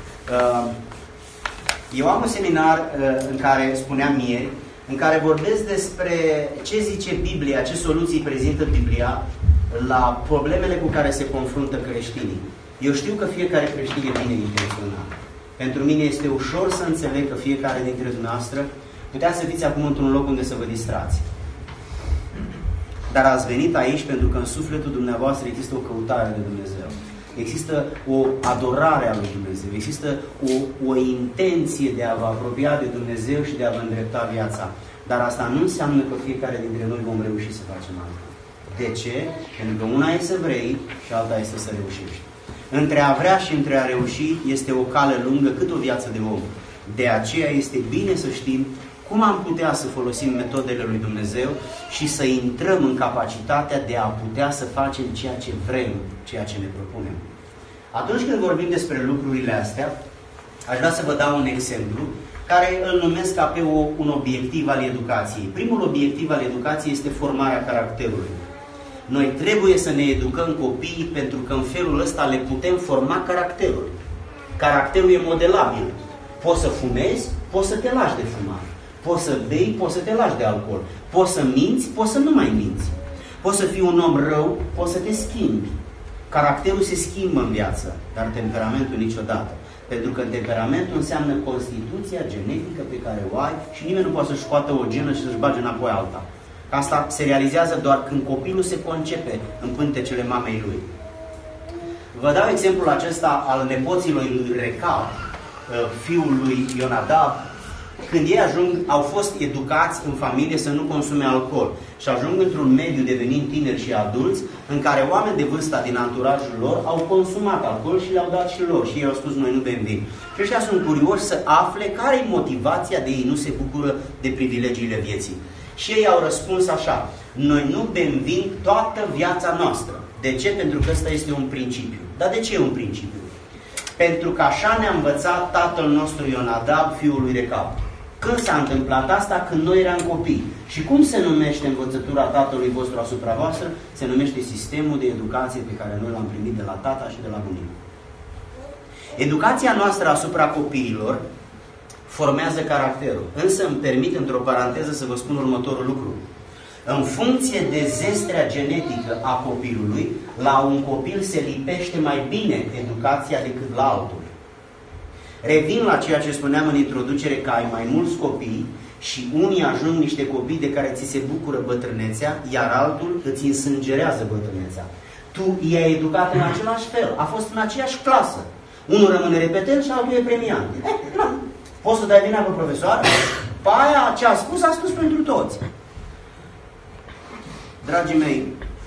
Eu am un seminar în care spuneam ieri, în care vorbesc despre ce zice Biblia, ce soluții prezintă Biblia la problemele cu care se confruntă creștinii. Eu știu că fiecare creștin e bine intenționat. Pentru mine este ușor să înțeleg că fiecare dintre dumneavoastră putea să fiți acum într-un loc unde să vă distrați. Dar ați venit aici pentru că în sufletul dumneavoastră există o căutare de Dumnezeu. există o adorare a lui Dumnezeu, există o intenție de a vă apropia de Dumnezeu și de a vă îndrepta viața. Dar asta nu înseamnă că fiecare dintre noi vom reuși să facem asta. De ce? Pentru că una e să vrei și alta este să reușești. Între a vrea și între a reuși este o cale lungă cât o viață de om. De aceea este bine să știm cum am putea să folosim metodele lui Dumnezeu și să intrăm în capacitatea de a putea să facem ceea ce vrem, ceea ce ne propunem. Atunci când vorbim despre lucrurile astea, aș vrea să vă dau un exemplu care îl numesc ca pe un obiectiv al educației. Primul obiectiv al educației este formarea caracterului. Noi trebuie să ne educăm copiii pentru că în felul ăsta le putem forma caracterul. Caracterul e modelabil. Poți să fumezi, poți să te lași de fumat. Poți să bei, poți să te lași de alcool. Poți să minți, poți să nu mai minți. Poți să fii un om rău, poți să te schimbi. Caracterul se schimbă în viață, dar temperamentul niciodată. Pentru că temperamentul înseamnă constituția genetică pe care o ai și nimeni nu poate să-și scoată o genă și să-și bage înapoi alta. Asta se realizează doar când copilul se concepe în pântecele mamei lui. Vă dau exemplul acesta al nepoților lui Recab, fiul lui Ionadab. Când ei au fost educați în familie să nu consume alcool și ajung într-un mediu devenind tineri și adulți, în care oameni de vârsta din anturajul lor au consumat alcool și le-au dat și lor și ei au spus noi nu bem vin. Și ăștia sunt curioși să afle care e motivația de ei nu se bucură de privilegiile vieții. Și ei au răspuns așa: noi nu bem vin toată viața noastră. De ce? Pentru că ăsta este un principiu. Dar de ce e un principiu? Pentru că așa ne-a învățat tatăl nostru Ionadab, fiul lui Recab. Când s-a întâmplat asta? Când noi eram copii. Și cum se numește învățătura tatălui vostru asupra voastră? Se numește sistemul de educație pe care noi l-am primit de la tata și de la bunic. Educația noastră asupra copiilor formează caracterul. Însă îmi permit într-o paranteză să vă spun următorul lucru. În funcție de zestrea genetică a copilului, la un copil se lipește mai bine educația decât la altul. Revin la ceea ce spuneam în introducere, că ai mai mulți copii și unii ajung niște copii de care ți se bucură bătrânețea, iar altul îți însângerează bătrânețea. Tu i-ai educat în același fel, a fost în aceeași clasă. Unul rămâne repetent și altul e premiant. Poți să dai vina pe profesor? Pe aia ce a spus pentru toți. Dragii mei,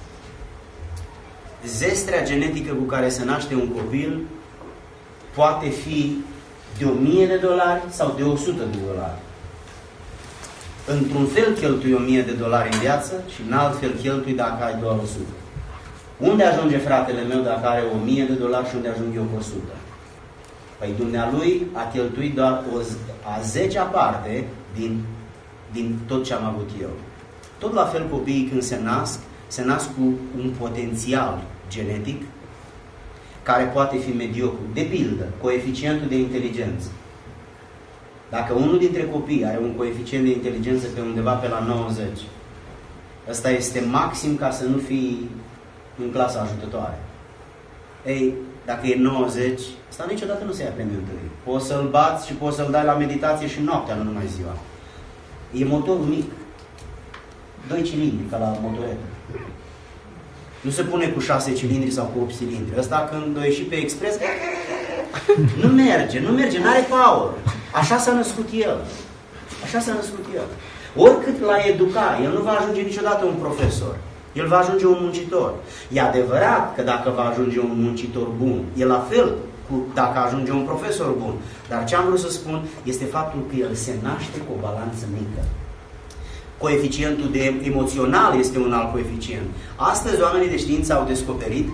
zestrea genetică cu care se naște un copil poate fi de $1000 sau de $100. Într-un fel cheltui $1000 în viață și în alt fel cheltui dacă ai doar 100. Unde ajunge fratele meu dacă are $1000 și unde ajung eu cu 100? Păi dumnealui a cheltuit doar a 10-a parte din tot ce am avut eu. Tot la fel copiii când se nasc cu un potențial genetic care poate fi mediocru. De pildă, coeficientul de inteligență. Dacă unul dintre copii are un coeficient de inteligență pe undeva pe la 90, ăsta este maxim ca să nu fii în clasa ajutătoare. Ei, dacă e 90, ăsta niciodată nu se ia premiul întâi. Poți să-l bați și poți să-l dai la meditație și noaptea, nu numai ziua. E motorul mic. 2 cilindri, ca la motoretă. Nu se pune cu 6 cilindri sau cu 8 cilindri. Ăsta când o ieși pe expres, nu merge, n-are power. Așa s-a născut el. Oricât l-a educa, el nu va ajunge niciodată un profesor. El va ajunge un muncitor. E adevărat că dacă va ajunge un muncitor bun, e la fel cu dacă ajunge un profesor bun. Dar ce am vrut să spun este faptul că el se naște cu o balanță mică. Coeficientul de emoțional este un alt coeficient. Astăzi oamenii de știință au descoperit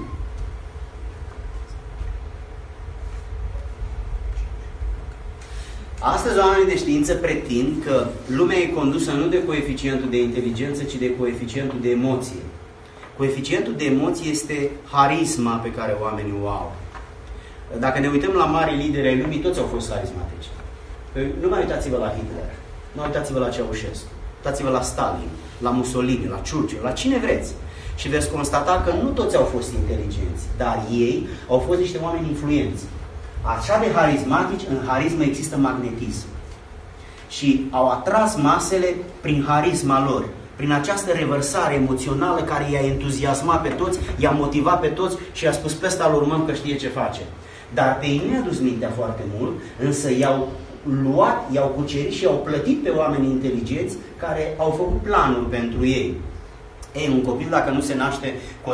pretind că lumea e condusă nu de coeficientul de inteligență, ci de coeficientul de emoție. Coeficientul de emoție este harisma pe care oamenii o au. Dacă ne uităm la mari lideri ai lumii, toți au fost harismatici. Nu mai uitați-vă la Hitler, nu uitați-vă la Ceaușescu. Uitați-vă la Stalin, la Mussolini, la Churchill, la cine vreți. Și veți constata că nu toți au fost inteligenți, dar ei au fost niște oameni influenți. Așa de harismatici, în harismă există magnetism. Și au atras masele prin harisma lor. prin această revărsare emoțională care i-a entuziasmat pe toți, i-a motivat pe toți și i-a spus pe ăsta îl urmăm că știe ce face. Dar pe ei nu i-a dus mintea foarte mult, însă i-au luat, i-au cucerit și i-au plătit pe oamenii inteligenți care au făcut planul pentru ei. Ei, un copil dacă nu se naște cu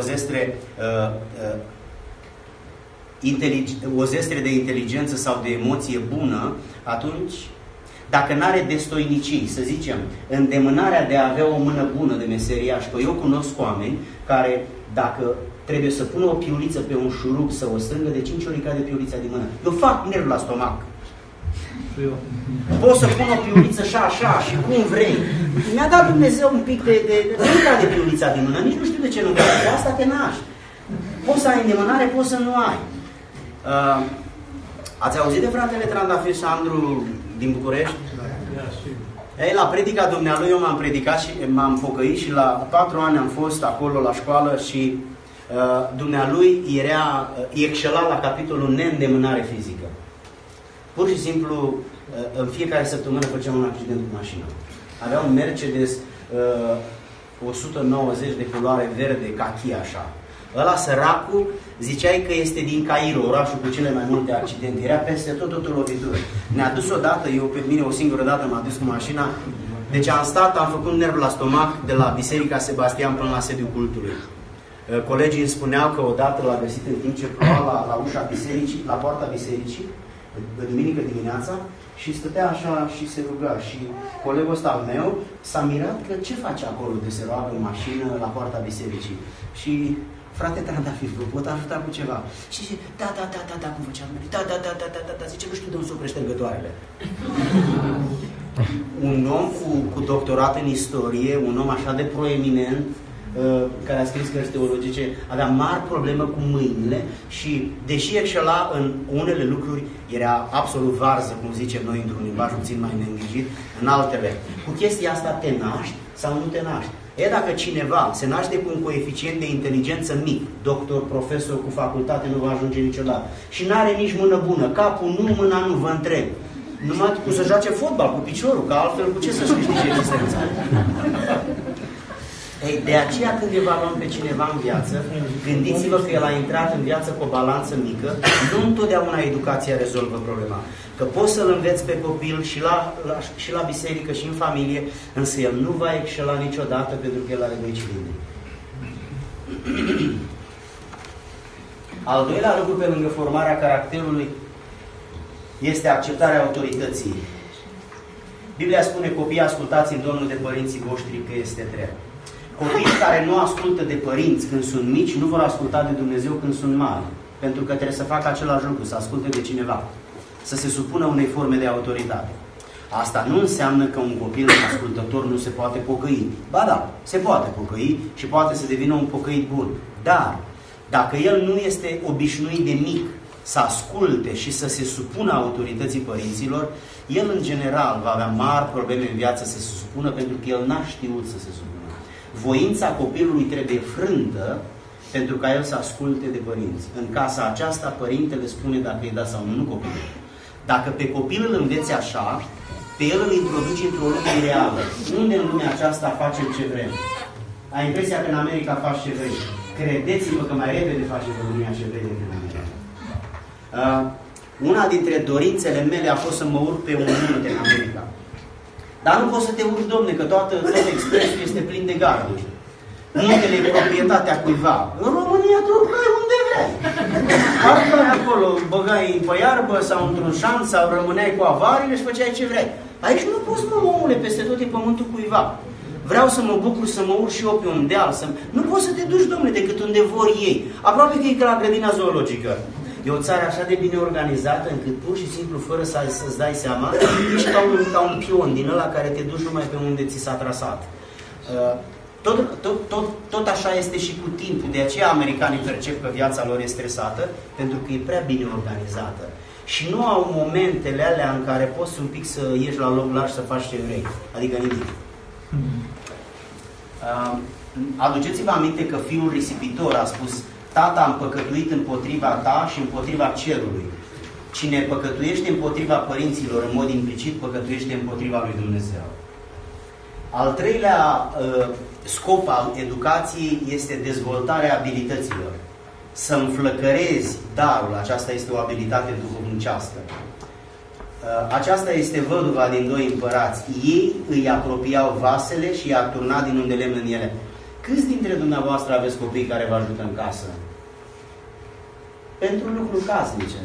o zestre de inteligență sau de emoție bună, atunci, dacă nu are destoinicii, să zicem, îndemânarea de a avea o mână bună de meseriaș, că eu cunosc oameni care, dacă trebuie să pună o piuliță pe un șurub, să o strângă de 5 ori cade piulița din mână. Eu fac nerv la stomac. Poți să pun o piuliță și așa, și cum vrei. Mi-a dat Dumnezeu un pic de nu cade piulița din mână, nici nu știu de ce nu cade, de asta te naști. Poți să ai îndemânare, poți să nu ai. Ați auzit de fratele Trandafir Sandru din București? Ei, la predica dumnealui eu m-am predicat și m-am pocăit și la 4 ani am fost acolo la școală și dumnealui excela la capitolul neîndemânare fizică. Pur și simplu, în fiecare săptămână făceam un accident cu mașina. Avea un Mercedes 190 de culoare verde, cachi așa. Ăla, săracul, ziceai că este din Cairo, orașul cu cele mai multe accidente. Era peste tot lovitură. Ne-a dus odată, eu pe mine o singură dată m-a dus cu mașina. Deci am stat, am făcut nerv la stomac de la Biserica Sebastian până la sediul cultului. Colegii îmi spuneau că odată l-a găsit în timp ce ploua la ușa bisericii, la poarta bisericii, duminică dimineața, și stătea așa și se ruga. Și colegul ăsta al meu s-a mirat că ce face acolo de se roagă în mașină la poarta bisericii. Și frate Trandafir, vă pot ajuta cu ceva? Și zice, da, cum făceam? Da, zice, nu știu de unde s-o crește ștergătoarele. Un om cu doctorat în istorie, un om așa de proeminent, care a scris cărți teologice, avea mari probleme cu mâinile și, deși excela în unele lucruri, era absolut varză, cum zicem noi într-un limbaj puțin mai neîngrijit, în altele. Cu chestia asta te naști sau nu te naști? Dacă cineva se naște cu un coeficient de inteligență mic, doctor, profesor cu facultate, nu va ajunge niciodată, și nu are nici mână bună, capul nu, mâna nu, vă întreb, numai cum să joace fotbal cu piciorul, că altfel cu ce să-și câștige existența? Ei, de aceea când evaluăm pe cineva în viață, gândiți-vă că el a intrat în viață cu o balanță mică, nu întotdeauna educația rezolvă problema. Că poți să-l înveți pe copil și la biserică și în familie, însă el nu va excela niciodată pentru că el are 2 cilindri. Al doilea lucru pe lângă formarea caracterului este acceptarea autorității. Biblia spune, copii, ascultați în Domnul de părinții voștri că este drept. Copiii care nu ascultă de părinți când sunt mici, nu vor asculta de Dumnezeu când sunt mari. Pentru că trebuie să facă același lucru, să asculte de cineva. Să se supună unei forme de autoritate. Asta nu înseamnă că un copil ascultător nu se poate pocăi. Ba da, se poate pocăi și poate să devină un pocăit bun. Dar, dacă el nu este obișnuit de mic să asculte și să se supună autorității părinților, el în general va avea mari probleme în viață să se supună pentru că el n-a știut să se supună. Voința copilului trebuie frântă pentru ca el să asculte de părinți. În casa aceasta, părintele spune dacă e da sau nu copilul. Dacă pe copil îl înveți așa, pe el îl introduci într-o lume reală. Unde în lumea aceasta facem ce vrem? Ai impresia că în America faci ce vrei. Credeți-vă că mai repede face în lumea ce vrei decât în America. Una dintre dorințele mele a fost să mă urc pe un munte în America. Dar nu poți să te urci, domne, că tot expresul este plin de garduri. Muntele e proprietatea cuiva. În România te urcai unde vrei. Parcai acolo, băgai pe iarbă sau într-un șanț sau rămâneai cu avarile și făceai ce vrei. Aici nu poți, mă, omule, peste tot e pământul cuiva. Vreau să mă bucur, să mă urc și eu pe un deal. Nu poți să te duci, domne, decât unde vor ei. Aproape că e ca la grădina zoologică. E o țară așa de bine organizată încât pur și simplu, fără să-ți dai seama, ești ca un pion din ăla care te duci numai pe unde ți s-a trasat. Tot așa este și cu timpul. De aceea americanii percep că viața lor e stresată, pentru că e prea bine organizată. Și nu au momentele alea în care poți un pic să ieși la loc larg să faci ce vrei. Adică nimic. Aduceți-vă aminte că fiul risipitor a spus: Tata, am păcătuit împotriva ta și împotriva cerului. Cine păcătuiește împotriva părinților, în mod implicit, păcătuiește împotriva lui Dumnezeu. Al treilea scop al educației este dezvoltarea abilităților. Să înflăcărezi darul, aceasta este o abilitate duhovnicească. Aceasta este văduva din doi împărați. Ei îi apropiau vasele și i-a turnat din unde lemn în ele. Câți dintre dumneavoastră aveți copii care vă ajută în casă? Pentru lucruri casnice.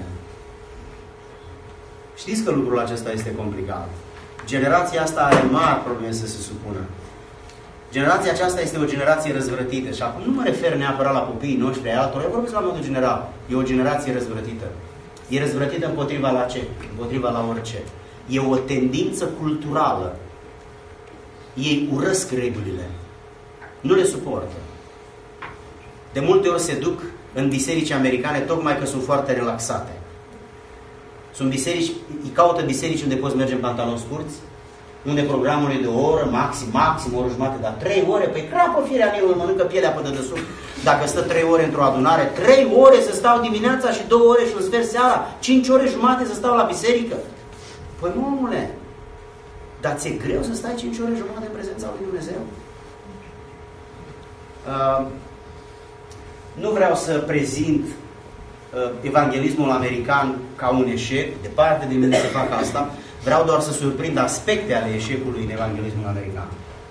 Știți că lucrul acesta este complicat. Generația asta are mari probleme să se supună. Generația aceasta este o generație răzvrătită. Și acum nu mă refer neapărat la copiii noștri, ai altora. Eu vorbesc la modul general. E o generație răzvrătită. E răzvrătită împotriva la ce? Împotriva la orice. E o tendință culturală. Ei urăsc regulile. Nu le suportă. De multe ori se duc în biserici americane tocmai că sunt foarte relaxate. Sunt biserici, îi caută biserici unde poți merge în pantaloni scurți, unde programul e de o oră, maxim o oră jumătate, dar 3 ore, păi crapă firea mea, îl mănâncă pielea pe dedesubt. Dacă stă 3 ore într-o adunare, 3 ore să stau dimineața și 2 ore și un sfert seara, 5 ore jumate să stau la biserică. Păi mă, omule, dar ți-e greu să stai 5 ore jumate în prezența lui Dumnezeu? Nu vreau să prezint evanghelismul american ca un eșec, departe de mine să fac asta, vreau doar să surprind aspecte ale eșecului în evanghelismul american.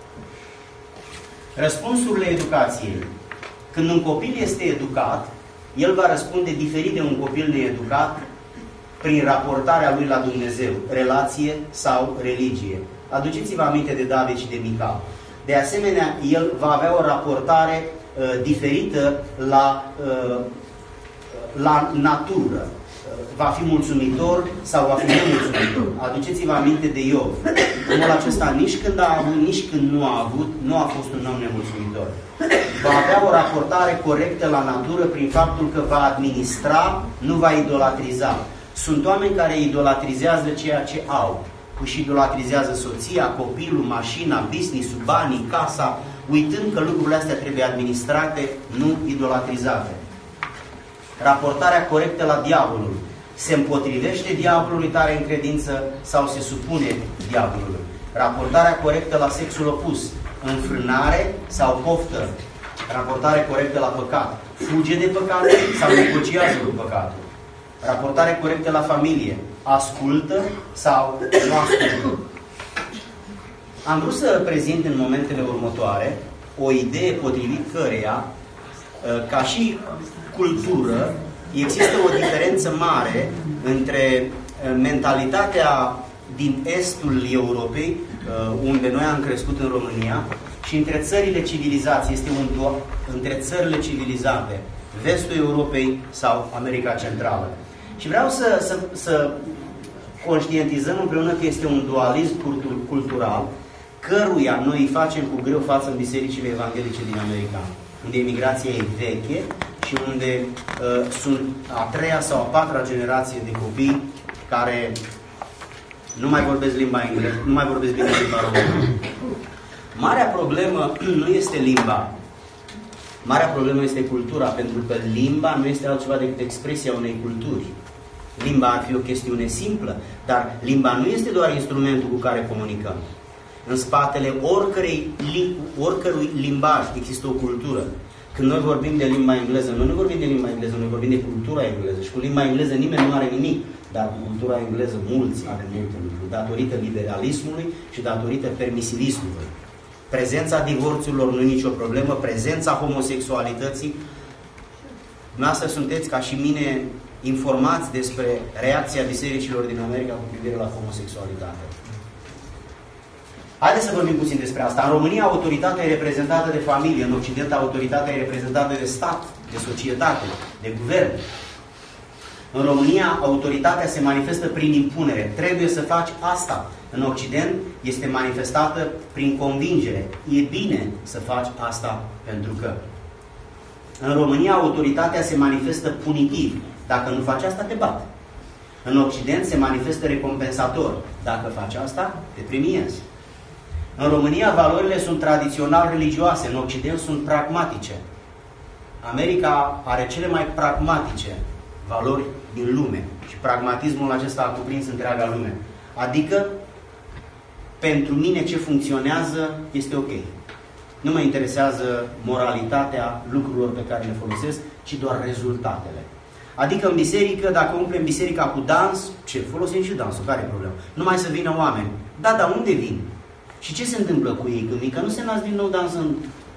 Răspunsurile educației. Când un copil este educat, el va răspunde diferit de un copil needucat prin raportarea lui la Dumnezeu, relație sau religie. Aduceți-vă aminte de David și de Mical. De asemenea, el va avea o raportare diferită la natură. Va fi mulțumitor sau va fi nemulțumitor. Aduceți-vă aminte de Iov. Omul acesta nici când a avut, nici când nu a avut, nu a fost un om nemulțumitor. Va avea o raportare corectă la natură prin faptul că va administra, nu va idolatriza. Sunt oameni care idolatrizează ceea ce au. Își idolatrizează soția, copilul, mașina, business-ul, banii, casa, uitând că lucrurile astea trebuie administrate, nu idolatrizate. Raportarea corectă la diavolul. Se împotrivește diavolului tare în credință sau se supune diavolului. Raportarea corectă la sexul opus. Înfrânare sau poftă. Raportare corectă la păcat. Fuge de păcat sau negociază cu păcatul. Raportare corectă la familie. Ascultă sau nu ascultă. Am vrut să prezint în momentele următoare o idee potrivit căreia, ca și cultură, există o diferență mare între mentalitatea din estul Europei, unde noi am crescut în România, și între țările civilizații. Este între țările civilizate, vestul Europei sau America Centrală. Și vreau să conștientizăm împreună că este un dualism cultural căruia noi îi facem cu greu față în bisericile evanghelice din America, unde imigrația e veche și unde sunt a 3-a sau a 4-a generație de copii care nu mai vorbesc limba engleză, nu mai vorbesc bine limba română. Marea problemă nu este limba. Marea problemă este cultura, pentru că limba nu este altceva decât expresia unei culturi. Limba ar fi o chestiune simplă, dar limba nu este doar instrumentul cu care comunicăm. În spatele oricărui limbaj există o cultură. Când noi vorbim de limba engleză, noi nu vorbim de limba engleză, noi vorbim de cultura engleză. Și cu limba engleză nimeni nu are nimic, dar cu cultura engleză mulți are multe lucruri, datorită liberalismului și datorită permisivismului. Prezența divorțurilor nu e nicio problemă, prezența homosexualității. Noastră sunteți, ca și mine, informați despre reacția bisericilor din America cu privire la homosexualitate. Haideți să vorbim puțin despre asta. În România autoritatea e reprezentată de familie, în Occident autoritatea e reprezentată de stat, de societate, de guvern. În România autoritatea se manifestă prin impunere. Trebuie să faci asta. În Occident este manifestată prin convingere. E bine să faci asta pentru că. În România autoritatea se manifestă punitiv. Dacă nu faci asta, te bat. În Occident se manifestă recompensator. Dacă faci asta, te premiezi. În România valorile sunt tradițional religioase, în Occident sunt pragmatice. America are cele mai pragmatice valori din lume și pragmatismul acesta a cuprins întreaga lume. Adică pentru mine ce funcționează este ok. Nu mă interesează moralitatea lucrurilor pe care le folosesc, ci doar rezultatele. Adică în biserică, dacă umplem biserica cu dans, ce? Folosim și dansul, care e problema? Numai să vină oameni. Da, dar unde vin? Și ce se întâmplă cu ei când vin? Că nu se nasc din nou dansând.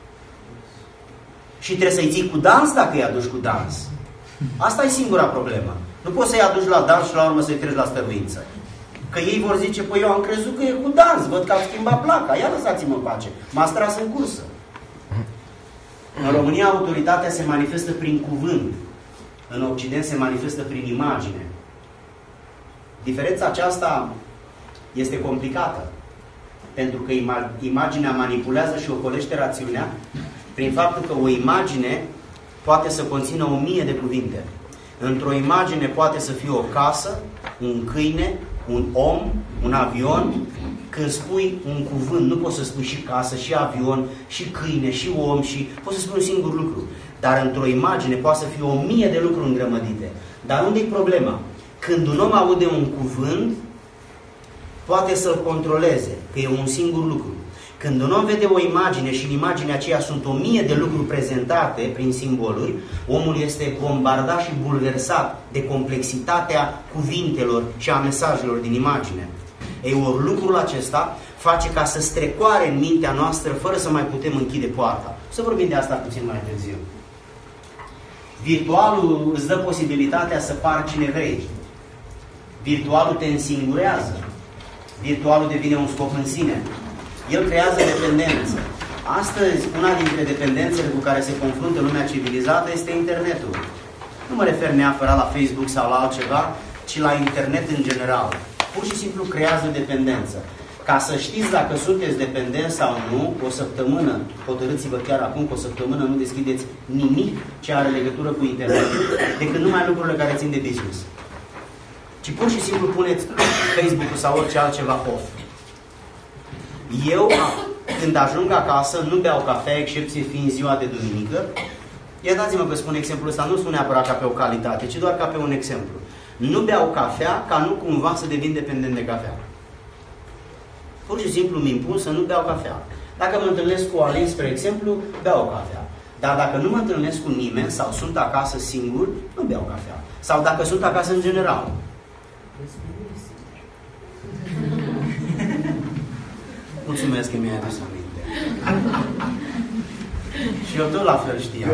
Și trebuie să-i ții cu dans dacă îi aduci cu dans. Asta e singura problemă. Nu poți să-i aduci la dans și la urmă să-i treci la stăruință. Că ei vor zice, păi eu am crezut că e cu dans, văd că am schimbat placa, ia lăsați-mă în pace. M-ați tras în cursă. În România autoritatea se manifestă prin cuvânt. În Occident se manifestă prin imagine. Diferența aceasta este complicată. Pentru că imaginea manipulează și ocolește rațiunea prin faptul că o imagine poate să conțină 1000 de cuvinte. Într-o imagine poate să fie o casă, un câine, un om, un avion. Când spui un cuvânt, nu poți să spui și casă, și avion, și câine, și om, și poți să spui un singur lucru. Dar într-o imagine poate să fie 1000 de lucruri îngrămădite. Dar unde e problema? Când un om aude un cuvânt, poate să-l controleze, că e un singur lucru. Când un om vede o imagine și în imaginea aceea sunt 1000 de lucruri prezentate prin simboluri, omul este bombardat și bulversat de complexitatea cuvintelor și a mesajelor din imagine. Ei, ori lucrul acesta face ca să strecoare în mintea noastră fără să mai putem închide poarta. Să vorbim de asta puțin mai târziu. Virtualul îți dă posibilitatea să pari cine vrei. Virtualul te însingurează. Virtualul devine un scop în sine. El creează dependență. Astăzi, una dintre dependențele cu care se confruntă lumea civilizată este internetul. Nu mă refer neapărat la Facebook sau la altceva, ci la internet în general. Pur și simplu creează dependență. Ca să știți dacă sunteți dependenți sau nu, o săptămână, hotărâți-vă chiar acum că o săptămână nu deschideți nimic ce are legătură cu internetul, decât numai lucrurile care țin de business. Ci pur și simplu puneți Facebook-ul sau orice altceva off. Eu, când ajung acasă, nu beau cafea, excepție fiind ziua de duminică. Iertați-mă că spun exemplul ăsta, nu spun neapărat ca pe o calitate, ci doar ca pe un exemplu. Nu beau cafea ca nu cumva să devin dependent de cafea. Pur și simplu mi impun să nu beau cafea. Dacă mă întâlnesc cu Alin, spre exemplu, beau cafea. Dar dacă nu mă întâlnesc cu nimeni sau sunt acasă singur, nu beau cafea. Sau dacă sunt acasă în general. Mulțumesc că mi-ai adus aminte. Și eu tot la fel știam.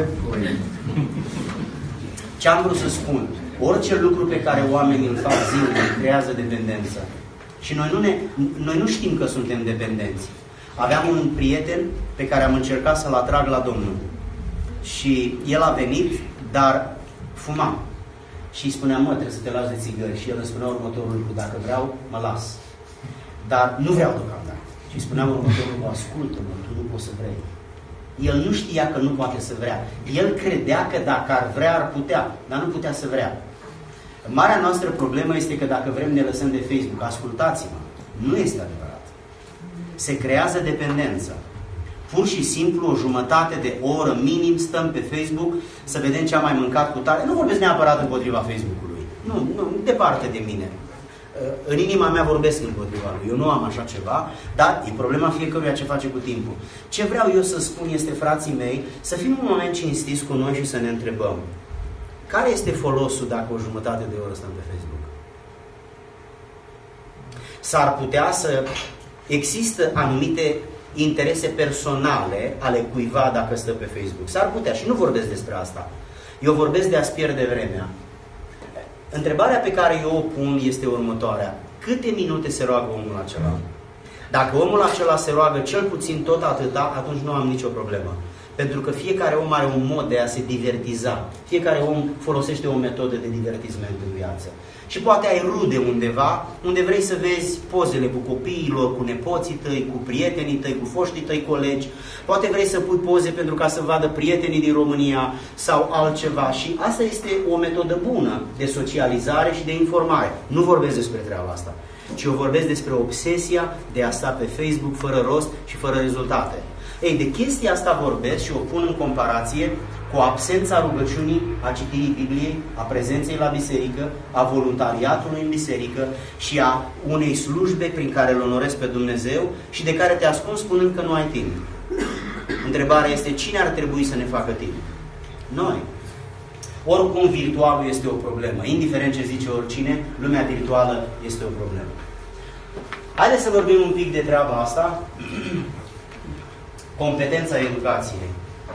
Ce-am vrut să spun? Orice lucru pe care oamenii îl fac zilnic creează dependență. Și noi nu știm că suntem dependenți. Aveam un prieten pe care am încercat să-l atrag la Domnul. Și el a venit, dar fuma. Și îi spuneam, mă, trebuie să te lași de țigări. Și el îmi spunea următorul lucru, dacă vreau, mă las. Dar nu vreau deocamdată. Și îi spuneam următorul lucru, ascultă-mă, tu nu poți să vrei. El nu știa că nu poate să vrea. El credea că dacă ar vrea, ar putea, dar nu putea să vrea. Marea noastră problemă este că dacă vrem ne lăsăm de Facebook. Ascultați-mă, nu este adevărat. Se creează dependență. Pur și simplu o jumătate de oră minim stăm pe Facebook să vedem ce am mai mâncat cu tare. Nu vorbesc neapărat împotriva Facebook-ului. Nu, departe de mine. În inima mea vorbesc împotriva lui. Eu nu am așa ceva, dar e problema fiecăruia ce face cu timpul. Ce vreau eu să spun este, frații mei, să fim un moment cinstiți cu noi și să ne întrebăm. Care este folosul dacă o jumătate de oră stăm pe Facebook? S-ar putea să există anumite interese personale ale cuiva dacă stă pe Facebook. S-ar putea și nu vorbesc despre asta. Eu vorbesc de a-ți pierde vremea. Întrebarea pe care eu o pun este următoarea. Câte minute se roagă omul acela? Dacă omul acela se roagă cel puțin tot atâta, atunci nu am nicio problemă. Pentru că fiecare om are un mod de a se divertiza. Fiecare om folosește o metodă de divertisment în viață. Și poate ai rude undeva, unde vrei să vezi pozele cu copiilor, cu nepoții tăi, cu prietenii tăi, cu foștii tăi colegi. Poate vrei să pui poze pentru ca să vadă prietenii din România sau altceva. Și asta este o metodă bună de socializare și de informare. Nu vorbesc despre treaba asta, ci eu vorbesc despre obsesia de a sta pe Facebook fără rost și fără rezultate. Ei, de chestia asta vorbesc și o pun în comparație cu absența rugăciunii, a citirii Bibliei, a prezenței la biserică, a voluntariatului în biserică și a unei slujbe prin care îl onorezi pe Dumnezeu și de care te ascunzi spunând că nu ai timp. Întrebarea este, cine ar trebui să ne facă timp? Noi. Oricum virtualul este o problemă. Indiferent ce zice oricine, lumea virtuală este o problemă. Haideți să vorbim un pic de treaba asta. Competența educației.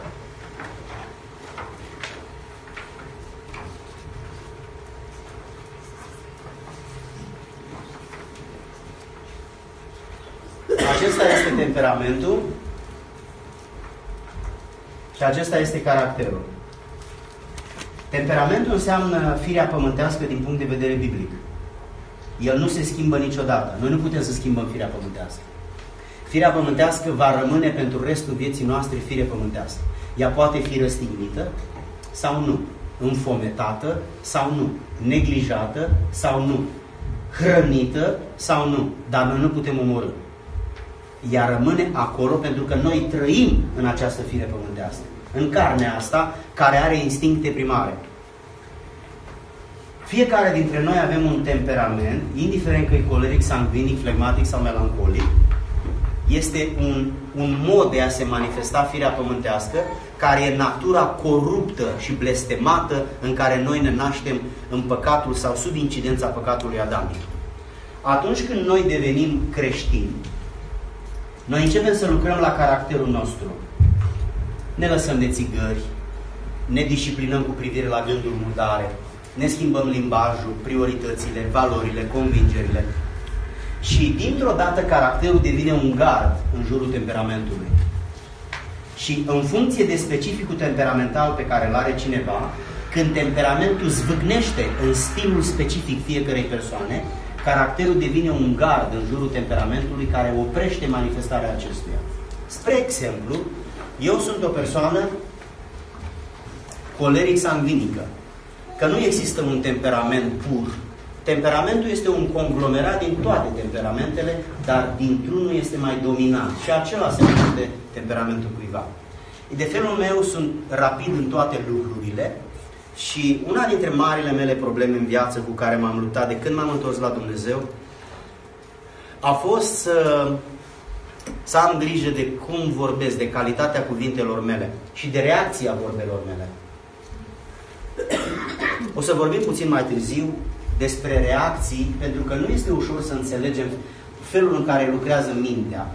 Acesta este temperamentul și acesta este caracterul. Temperamentul înseamnă firea pământească din punct de vedere biblic. El nu se schimbă niciodată. Noi nu putem să schimbăm firea pământească. Firea pământească va rămâne pentru restul vieții noastre fire pământească. Ea poate fi răstignită sau nu, înfometată sau nu, neglijată sau nu, hrănită sau nu, dar noi nu putem omorî. Ea rămâne acolo pentru că noi trăim în această fire pământească, în carnea asta care are instincte primare. Fiecare dintre noi avem un temperament, indiferent că e coleric, sanguinic, flegmatic sau melancolic. Este un mod de a se manifesta firea pământească, care e natura coruptă și blestemată în care noi ne naștem în păcatul sau sub incidența păcatului adamic. Atunci când noi devenim creștini, noi începem să lucrăm la caracterul nostru. Ne lăsăm de țigări, ne disciplinăm cu privire la gânduri murdare, ne schimbăm limbajul, prioritățile, valorile, convingerile. Și dintr-o dată caracterul devine un gard în jurul temperamentului. Și în funcție de specificul temperamental pe care îl are cineva, când temperamentul zvâcnește în stilul specific fiecărei persoane, caracterul devine un gard în jurul temperamentului care oprește manifestarea acestuia. Spre exemplu, eu sunt o persoană coleric-sanguinică, că nu există un temperament pur. Temperamentul este un conglomerat din toate temperamentele, dar dintr-unul este mai dominant și acela se numește temperamentul cuiva. De felul meu sunt rapid în toate lucrurile și una dintre marile mele probleme în viață cu care m-am luptat de când m-am întors la Dumnezeu a fost să am grijă de cum vorbesc, de calitatea cuvintelor mele și de reacția vorbelor mele. O să vorbim puțin mai târziu despre reacții, pentru că nu este ușor să înțelegem felul în care lucrează mintea.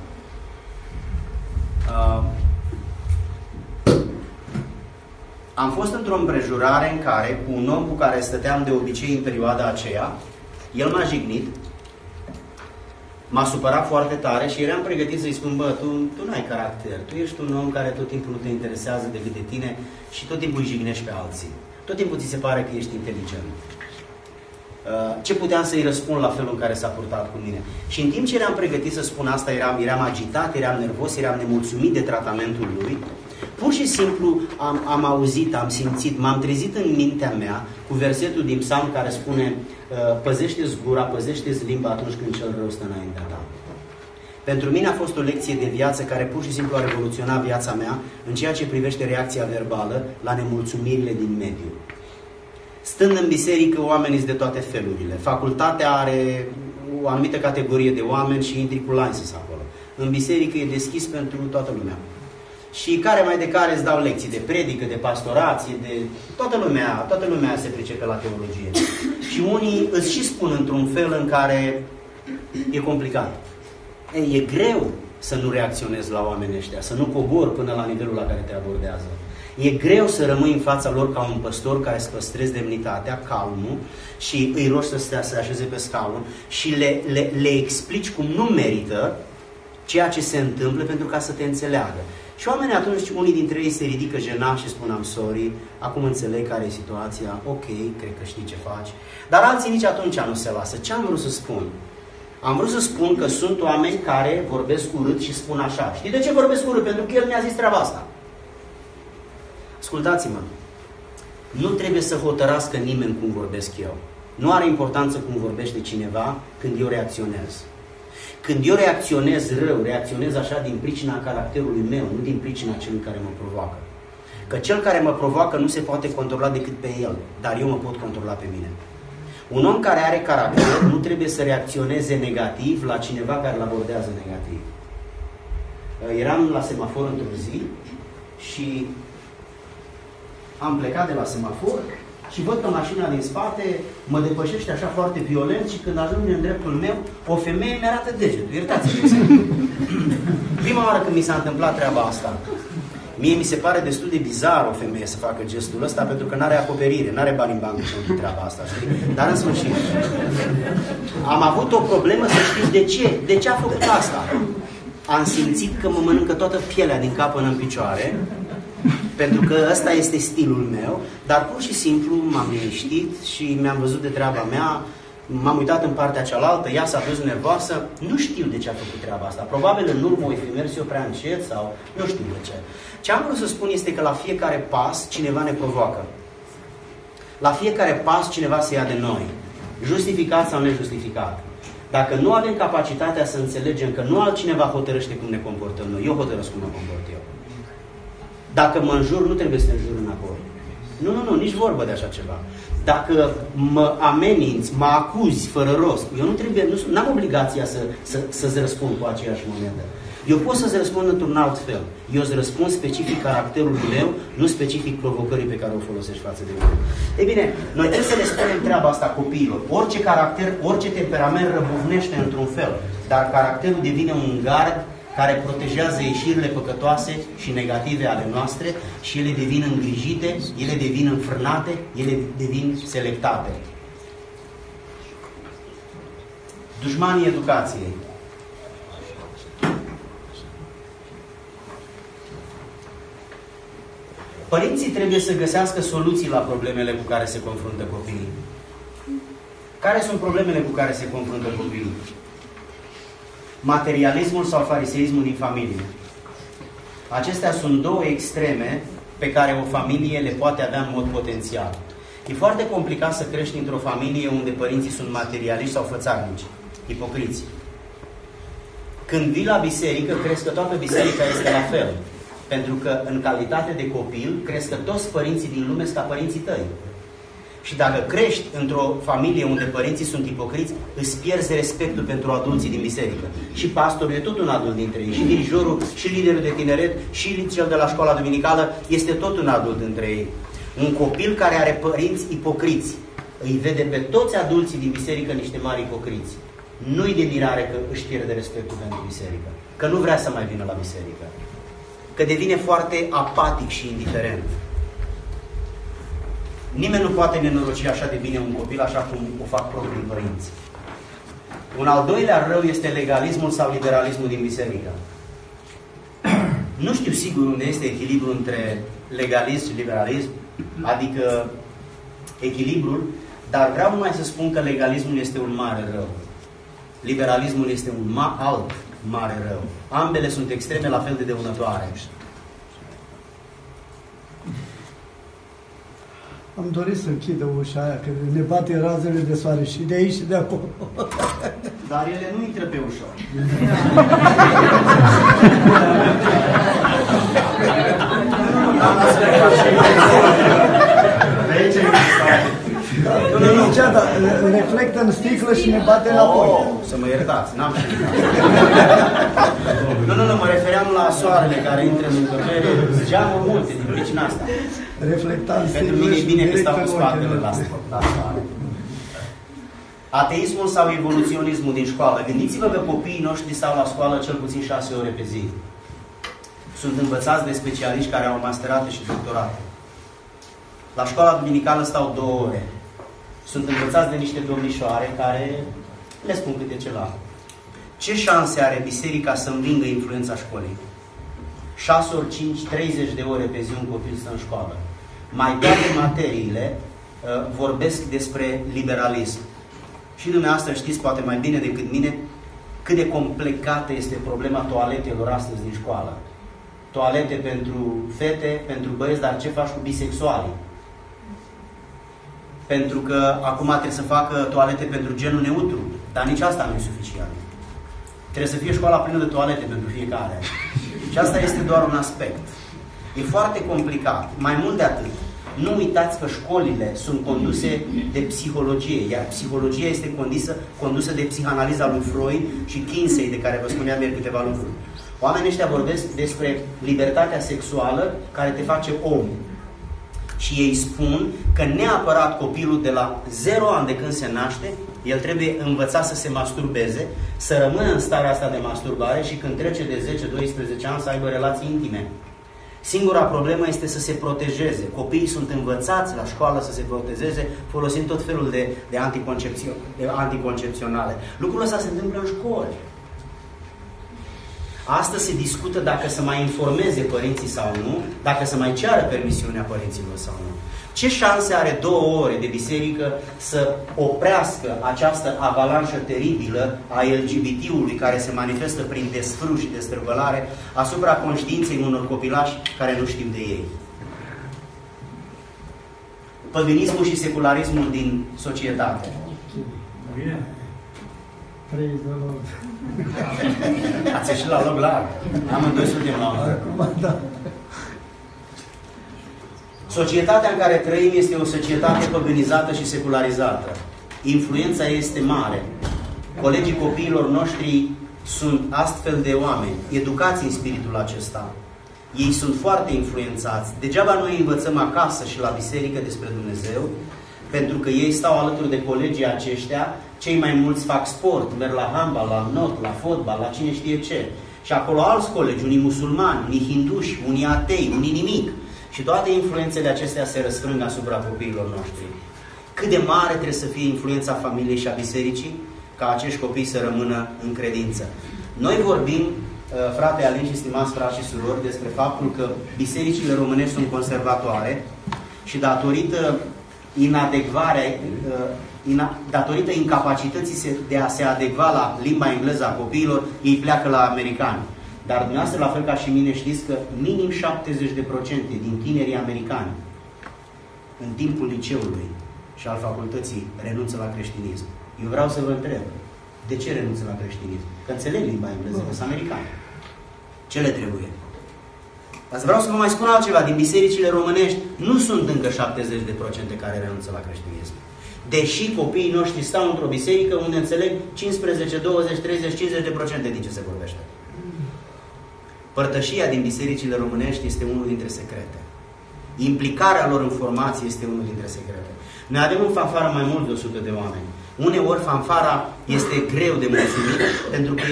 Am fost într-o împrejurare în care, cu un om cu care stăteam de obicei în perioada aceea, el m-a jignit, m-a supărat foarte tare și eram pregătit să-i spun, bă, tu n-ai caracter, tu ești un om care tot timpul nu te interesează decât de tine și tot timpul îi jignești pe alții. Tot timpul ți se pare că ești inteligent. Ce puteam să-i răspund la felul în care s-a purtat cu mine? Și în timp ce eram pregătit să spun asta, eram agitat, eram nervos, eram nemulțumit de tratamentul lui. Pur și simplu am auzit, am simțit, m-am trezit în mintea mea cu versetul din Psalm care spune păzește-ți gura, păzește-ți limba atunci când cel rău stă înaintea ta. Pentru mine a fost o lecție de viață care pur și simplu a revoluționat viața mea în ceea ce privește reacția verbală la nemulțumirile din mediu. Stând în biserică, oamenii sunt de toate felurile. Facultatea are o anumită categorie de oameni și intri cu license acolo. În biserică e deschis pentru toată lumea. Și care mai de care îți dau lecții de predică, de pastorație, de toată lumea se pricepe la teologie. Și unii îți și spun într-un fel în care e complicat. E greu să nu reacționezi la oamenii ăștia, să nu cobori până la nivelul la care te abordează. E greu să rămâi în fața lor ca un păstor care să păstrezi demnitatea, calmul și îi rogi să se așeze pe scaun și le explici cum nu merită ceea ce se întâmplă pentru ca să te înțeleagă. Și oamenii atunci, unii dintre ei se ridică jenat și spun, am sorry, acum înțeleg care e situația, ok, cred că știi ce faci. Dar alții nici atunci nu se lasă. Ce am vrut să spun? Am vrut să spun că sunt oameni care vorbesc urât și spun așa. Știi de ce vorbesc urât? Pentru că el mi-a zis treaba asta. Ascultați-mă, nu trebuie să hotărască nimeni cum vorbesc eu. Nu are importanță cum vorbește cineva când eu reacționez. Când eu reacționez rău, reacționez așa din pricina caracterului meu, nu din pricina celui care mă provoacă. Că cel care mă provoacă nu se poate controla decât pe el, dar eu mă pot controla pe mine. Un om care are caracter nu trebuie să reacționeze negativ la cineva care îl abordează negativ. Eram la semafor într-o zi și am plecat de la semafor și văd că mașina din spate mă depășește așa foarte violent și când ajunge în dreptul meu, o femeie mi-arată degetul. Iertați-mă. Prima oară când mi s-a întâmplat treaba asta, mie mi se pare destul de bizar o femeie să facă gestul ăsta pentru că n-are acoperire, n-are bani în bancă pentru treaba asta, știi? Dar în sfârșit, am avut o problemă să știți de ce. De ce a făcut asta? Am simțit că mă mănâncă toată pielea din cap până în picioare, pentru că ăsta este stilul meu, dar pur și simplu m-am liniștit și mi-am văzut de treaba mea, m-am uitat în partea cealaltă, ea s-a dus nervoasă, nu știu de ce a făcut treaba asta. Probabil în urmă o fi mers eu prea încet sau nu știu de ce. Ce am vrut să spun este că la fiecare pas cineva ne provoacă. La fiecare pas cineva se ia de noi, justificat sau nejustificat. Dacă nu avem capacitatea să înțelegem că nu altcineva hotărăște cum ne comportăm noi, eu hotărăsc cum mă comport eu. Dacă mă înjur, nu trebuie să te înjur înapoi. Nu, nici vorbă de așa ceva. Dacă mă ameninți, mă acuzi fără rost, eu nu am obligația să-ți răspund cu aceeași monedă. Eu pot să-ți răspund într-un alt fel. Eu îți răspund specific caracterului meu, nu specific provocării pe care o folosești față de mine. Ei bine, noi trebuie să le spunem treaba asta copiilor. Orice caracter, orice temperament răbufnește într-un fel, dar caracterul devine un gard care protejează ieșirile păcătoase și negative ale noastre și ele devin îngrijite, ele devin înfrânate, ele devin selectate. Dușmanii educației. Părinții trebuie să găsească soluții la problemele cu care se confruntă copiii. Care sunt problemele cu care se confruntă copiii? Materialismul sau fariseismul din familie. Acestea sunt două extreme pe care o familie le poate avea în mod potențial. E foarte complicat să crești într-o familie unde părinții sunt materialiști sau fățarnici, ipocriți. Când vii la biserică, crezi că toată biserica este la fel. Pentru că în calitate de copil, crezi că toți părinții din lume sunt ca părinții tăi. Și dacă crești într-o familie unde părinții sunt ipocriți, îți pierzi respectul pentru adulții din biserică. Și pastorul e tot un adult dintre ei, și dirijorul, și liderul de tineret, și cel de la școala duminicală, este tot un adult între ei. Un copil care are părinți ipocriți, îi vede pe toți adulții din biserică niște mari ipocriți. Nu-i de mirare că își pierde respectul pentru biserică, că nu vrea să mai vină la biserică, că devine foarte apatic și indiferent. Nimeni nu poate nenoroci așa de bine un copil așa cum o fac proprii părinți. Un al doilea rău este legalismul sau liberalismul din biserică. Nu știu sigur unde este echilibrul între legalism și liberalism, adică echilibrul, dar vreau numai să spun că legalismul este un mare rău. Liberalismul este un alt mare rău. Ambele sunt extreme la fel de dăunătoare. Am dorit să închidă ușa aia, că ne bate razele de soare și de aici și de acolo. Dar ele nu intră pe ușă. Nu, dar reflectă în sticlă și ne bate înapoi. Să mă iertați, n-am știut. Nu, mă refeream la soarele care intră în încăpere, geamuri multe din pricina asta. Reflecta în pentru mine e bine că stau cu spatele la soare. Ateismul sau evoluționismul din școală. Gândiți-vă că copiii noștri stau la școală cel puțin 6 ore pe zi. Sunt învățați de specialiști care au masterate și doctorate. La școala duminicală stau 2 ore. Sunt învățați de niște domnișoare care le spun câte ceva. Ce șanse are biserica să învingă influența școlii? 6 ori 5, 30 de ore pe zi un copil stă în școală. Mai toate materiile vorbesc despre liberalism. Și dumneavoastră știți poate mai bine decât mine cât de complicată este problema toaletelor astăzi din școală. Toalete pentru fete, pentru băieți, dar ce faci cu bisexualii? Pentru că acum trebuie să facă toalete pentru genul neutru, dar nici asta nu e suficient. Trebuie să fie școala plină de toalete pentru fiecare. Și asta este doar un aspect. E foarte complicat. Mai mult de atât, nu uitați că școlile sunt conduse de psihologie, iar psihologia este condusă de psihanaliza lui Freud și Kinsey, de care vă spuneam ieri câteva lucruri. Oamenii ăștia vorbesc despre libertatea sexuală care te face om. Și ei spun că neapărat copilul de la 0 ani de când se naște, el trebuie învățat să se masturbeze, să rămână în starea asta de masturbare și când trece de 10-12 ani să aibă relații intime. Singura problemă este să se protejeze. Copiii sunt învățați la școală să se protejeze folosind tot felul de anticoncepționale. Lucrul ăsta se întâmplă în școli. Astăzi se discută dacă să mai informeze părinții sau nu, dacă să mai ceară permisiunea părinților sau nu. Ce șanse are 2 ore de biserică să oprească această avalanșă teribilă a LGBT-ului care se manifestă prin desfrâu și destrăbălare asupra conștiinței unor copilași care nu știu de ei? Păgânismul și secularismul din societate. Ați ieșit la loc larg. Amândoi suntem la loc. Societatea în care trăim este o societate păgânizată și secularizată. Influența este mare. Colegii copiilor noștri sunt astfel de oameni, educați în spiritul acesta. Ei sunt foarte influențați. Degeaba noi învățăm acasă și la biserică despre Dumnezeu, pentru că ei stau alături de colegii aceștia, cei mai mulți fac sport, merg la handbal, la not, la fotbal, la cine știe ce. Și acolo alți colegi, unii musulmani, unii hinduși, unii atei, unii nimic. Și toate influențele acestea se răsfrâng asupra copiilor noștri. Cât de mare trebuie să fie influența familiei și a bisericii ca acești copii să rămână în credință. Noi vorbim, frate Alin și stimați frați și surori, despre faptul că bisericile românești sunt conservatoare și datorită incapacității de a se adecva la limba engleză a copiilor, ei pleacă la americani. Dar dumneavoastră, la fel ca și mine, știți că minim 70% din tinerii americani în timpul liceului și al facultății renunță la creștinism. Eu vreau să vă întreb, de ce renunță la creștinism? Că înțeleg limba engleză, că sunt americani. Ce le trebuie? Dar vreau să vă mai spun altceva. Din bisericile românești nu sunt încă 70% care renunță la creștinism. Deși copiii noștri stau într-o biserică unde înțeleg 15, 20, 30, 50% din ce se vorbește. Părtășia din bisericile românești este unul dintre secrete. Implicarea lor în formație este unul dintre secrete. Noi avem în fanfară mai mult de 100 de oameni. Uneori fanfara este greu de mulțumit pentru că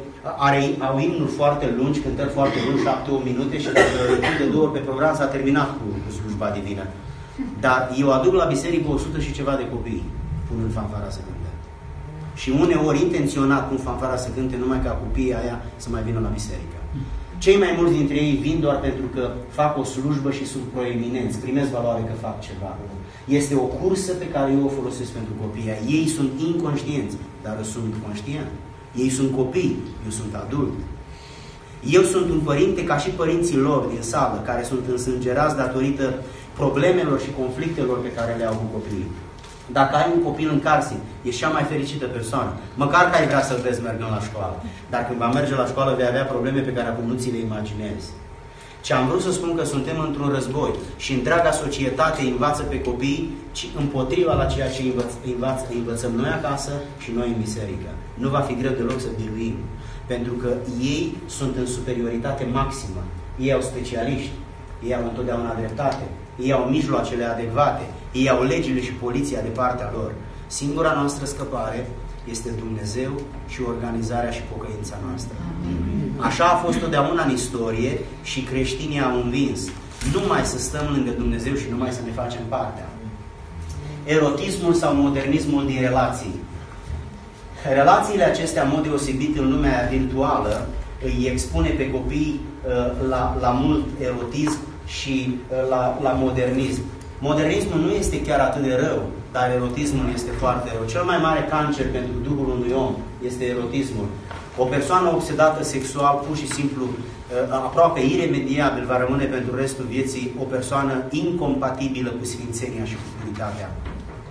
au imnuri foarte lungi, cântări foarte lungi, 7-8 minute și dacă de 2 ori pe program s-a terminat cu slujba divină. Dar eu aduc la biserică 100 și ceva de copii punând fanfara să cânte. Și uneori intenționat pun fanfara să cânte numai ca copiii aia să mai vină la biserică. Cei mai mulți dintre ei vin doar pentru că fac o slujbă și sunt proeminenți, primesc valoare că fac ceva. Este o cursă pe care eu o folosesc pentru copiii. Ei sunt inconștienți, dar eu sunt conștient. Ei sunt copii, eu sunt adult. Eu sunt un părinte ca și părinții lor din sală, care sunt însângerați datorită problemelor și conflictelor pe care le au cu copiii. Dacă ai un copil în carsin, ești cea mai fericită persoană. Măcar că ai vrea să-l vezi mergând la școală. Dar când va merge la școală, vei avea probleme pe care acum nu ți le imaginezi. Ce am vrut să spun că suntem într-un război și întreaga societate învață pe copii împotriva la ceea ce învățăm noi acasă și noi în biserică. Nu va fi greu deloc să biruim. Pentru că ei sunt în superioritate maximă. Ei au specialiști. Ei au întotdeauna dreptate. Ei au mijloacele adecvate. Ei au legile și poliția de partea lor. Singura noastră scăpare este Dumnezeu și organizarea și pocăința noastră. Așa a fost totdeauna în istorie și creștinii au învins. Numai să stăm lângă Dumnezeu și numai să ne facem partea. Erotismul sau modernismul din relații. Relațiile acestea, în mod deosebit în lumea virtuală, îi expune pe copii la mult erotism și la modernism. Modernismul nu este chiar atât de rău, dar erotismul este foarte rău. Cel mai mare cancer pentru Duhul unui om este erotismul. O persoană obsedată sexual, pur și simplu, aproape iremediabil, va rămâne pentru restul vieții o persoană incompatibilă cu sfințenia și cu puritatea.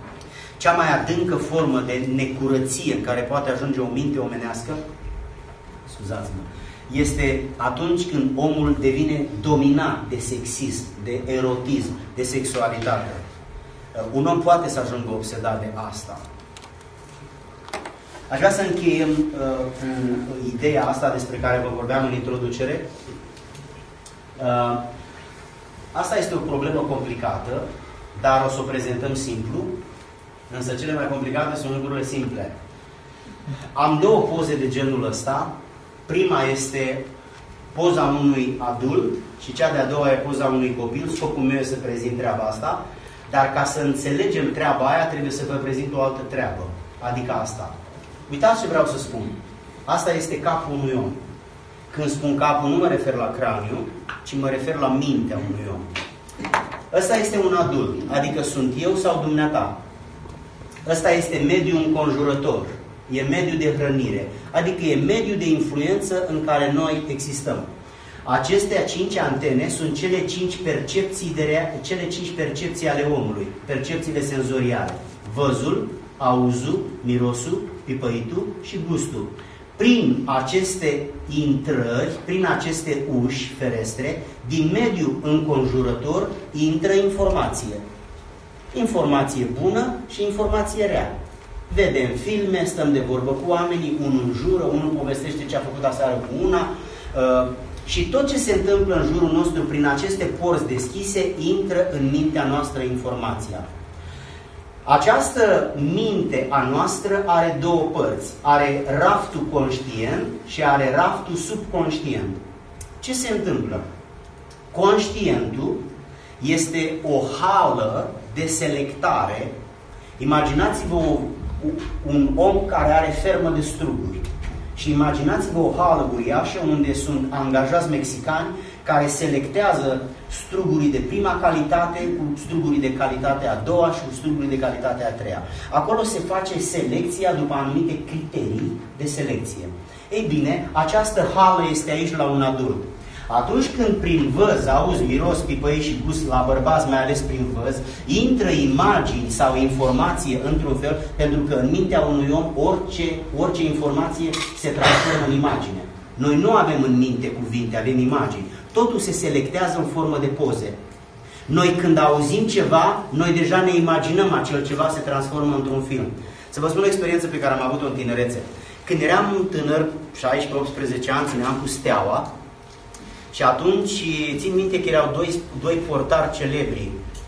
Cea mai adâncă formă de necurăție în care poate ajunge o minte omenească scuzați-mă, este atunci când omul devine dominat de sexism, de erotism, de sexualitate. Un om poate să ajungă obsedat de asta. Aș vrea să încheiem cu ideea asta despre care vă vorbeam în introducere. Asta este o problemă complicată, dar o să o prezentăm simplu, însă cele mai complicate sunt lucrurile simple. Am două poze de genul ăsta. Prima este poza unui adult și cea de-a doua e poza unui copil. Scopul meu este să prezint treaba asta, dar ca să înțelegem treaba aia trebuie să vă prezint o altă treabă, adică asta. Uitați ce vreau să spun. Asta este capul unui om. Când spun capul, nu mă refer la craniu, ci mă refer la mintea unui om. Ăsta este un adult, adică sunt eu sau dumneata. Ăsta este mediul înconjurător, e mediul de hrănire, adică e mediul de influență în care noi existăm. Acestea 5 antene sunt cele 5 percepții ale omului, percepțiile senzoriale. Văzul, auzul, mirosul, pipăitul și gustul. Prin aceste intrări, prin aceste uși, ferestre, din mediul înconjurător intră informație. Informație bună și informație rea. Vedem filme, stăm de vorbă cu oamenii, unul înjură, unul povestește ce a făcut aseară cu una și tot ce se întâmplă în jurul nostru prin aceste porți deschise intră în mintea noastră informația. Această minte a noastră are două părți. Are raftul conștient și are raftul subconștient. Ce se întâmplă? Conștientul este o hală de selectare. Imaginați-vă un om care are fermă de struguri. Și imaginați-vă o hală uriașă unde sunt angajați mexicani care selectează strugurii de prima calitate cu strugurii de calitate a doua și cu strugurii de calitate a treia. Acolo se face selecția după anumite criterii de selecție. Ei bine, această hală este aici la un adult. Atunci când prin văz, auzi, miros, pipăi și gust, la bărbați mai ales prin văz, intră imagini sau informație într-un fel, pentru că în mintea unui om orice informație se transformă în imagine. Noi nu avem în minte cuvinte, avem imagini. Totul se selectează în formă de poze. Noi când auzim ceva, noi deja ne imaginăm acel ceva se transformă într-un film. Să vă spun o experiență pe care am avut-o în tinerețe. Când eram tânăr, 16-18 ani, țineam cu Steaua și atunci țin minte că erau doi portari celebri,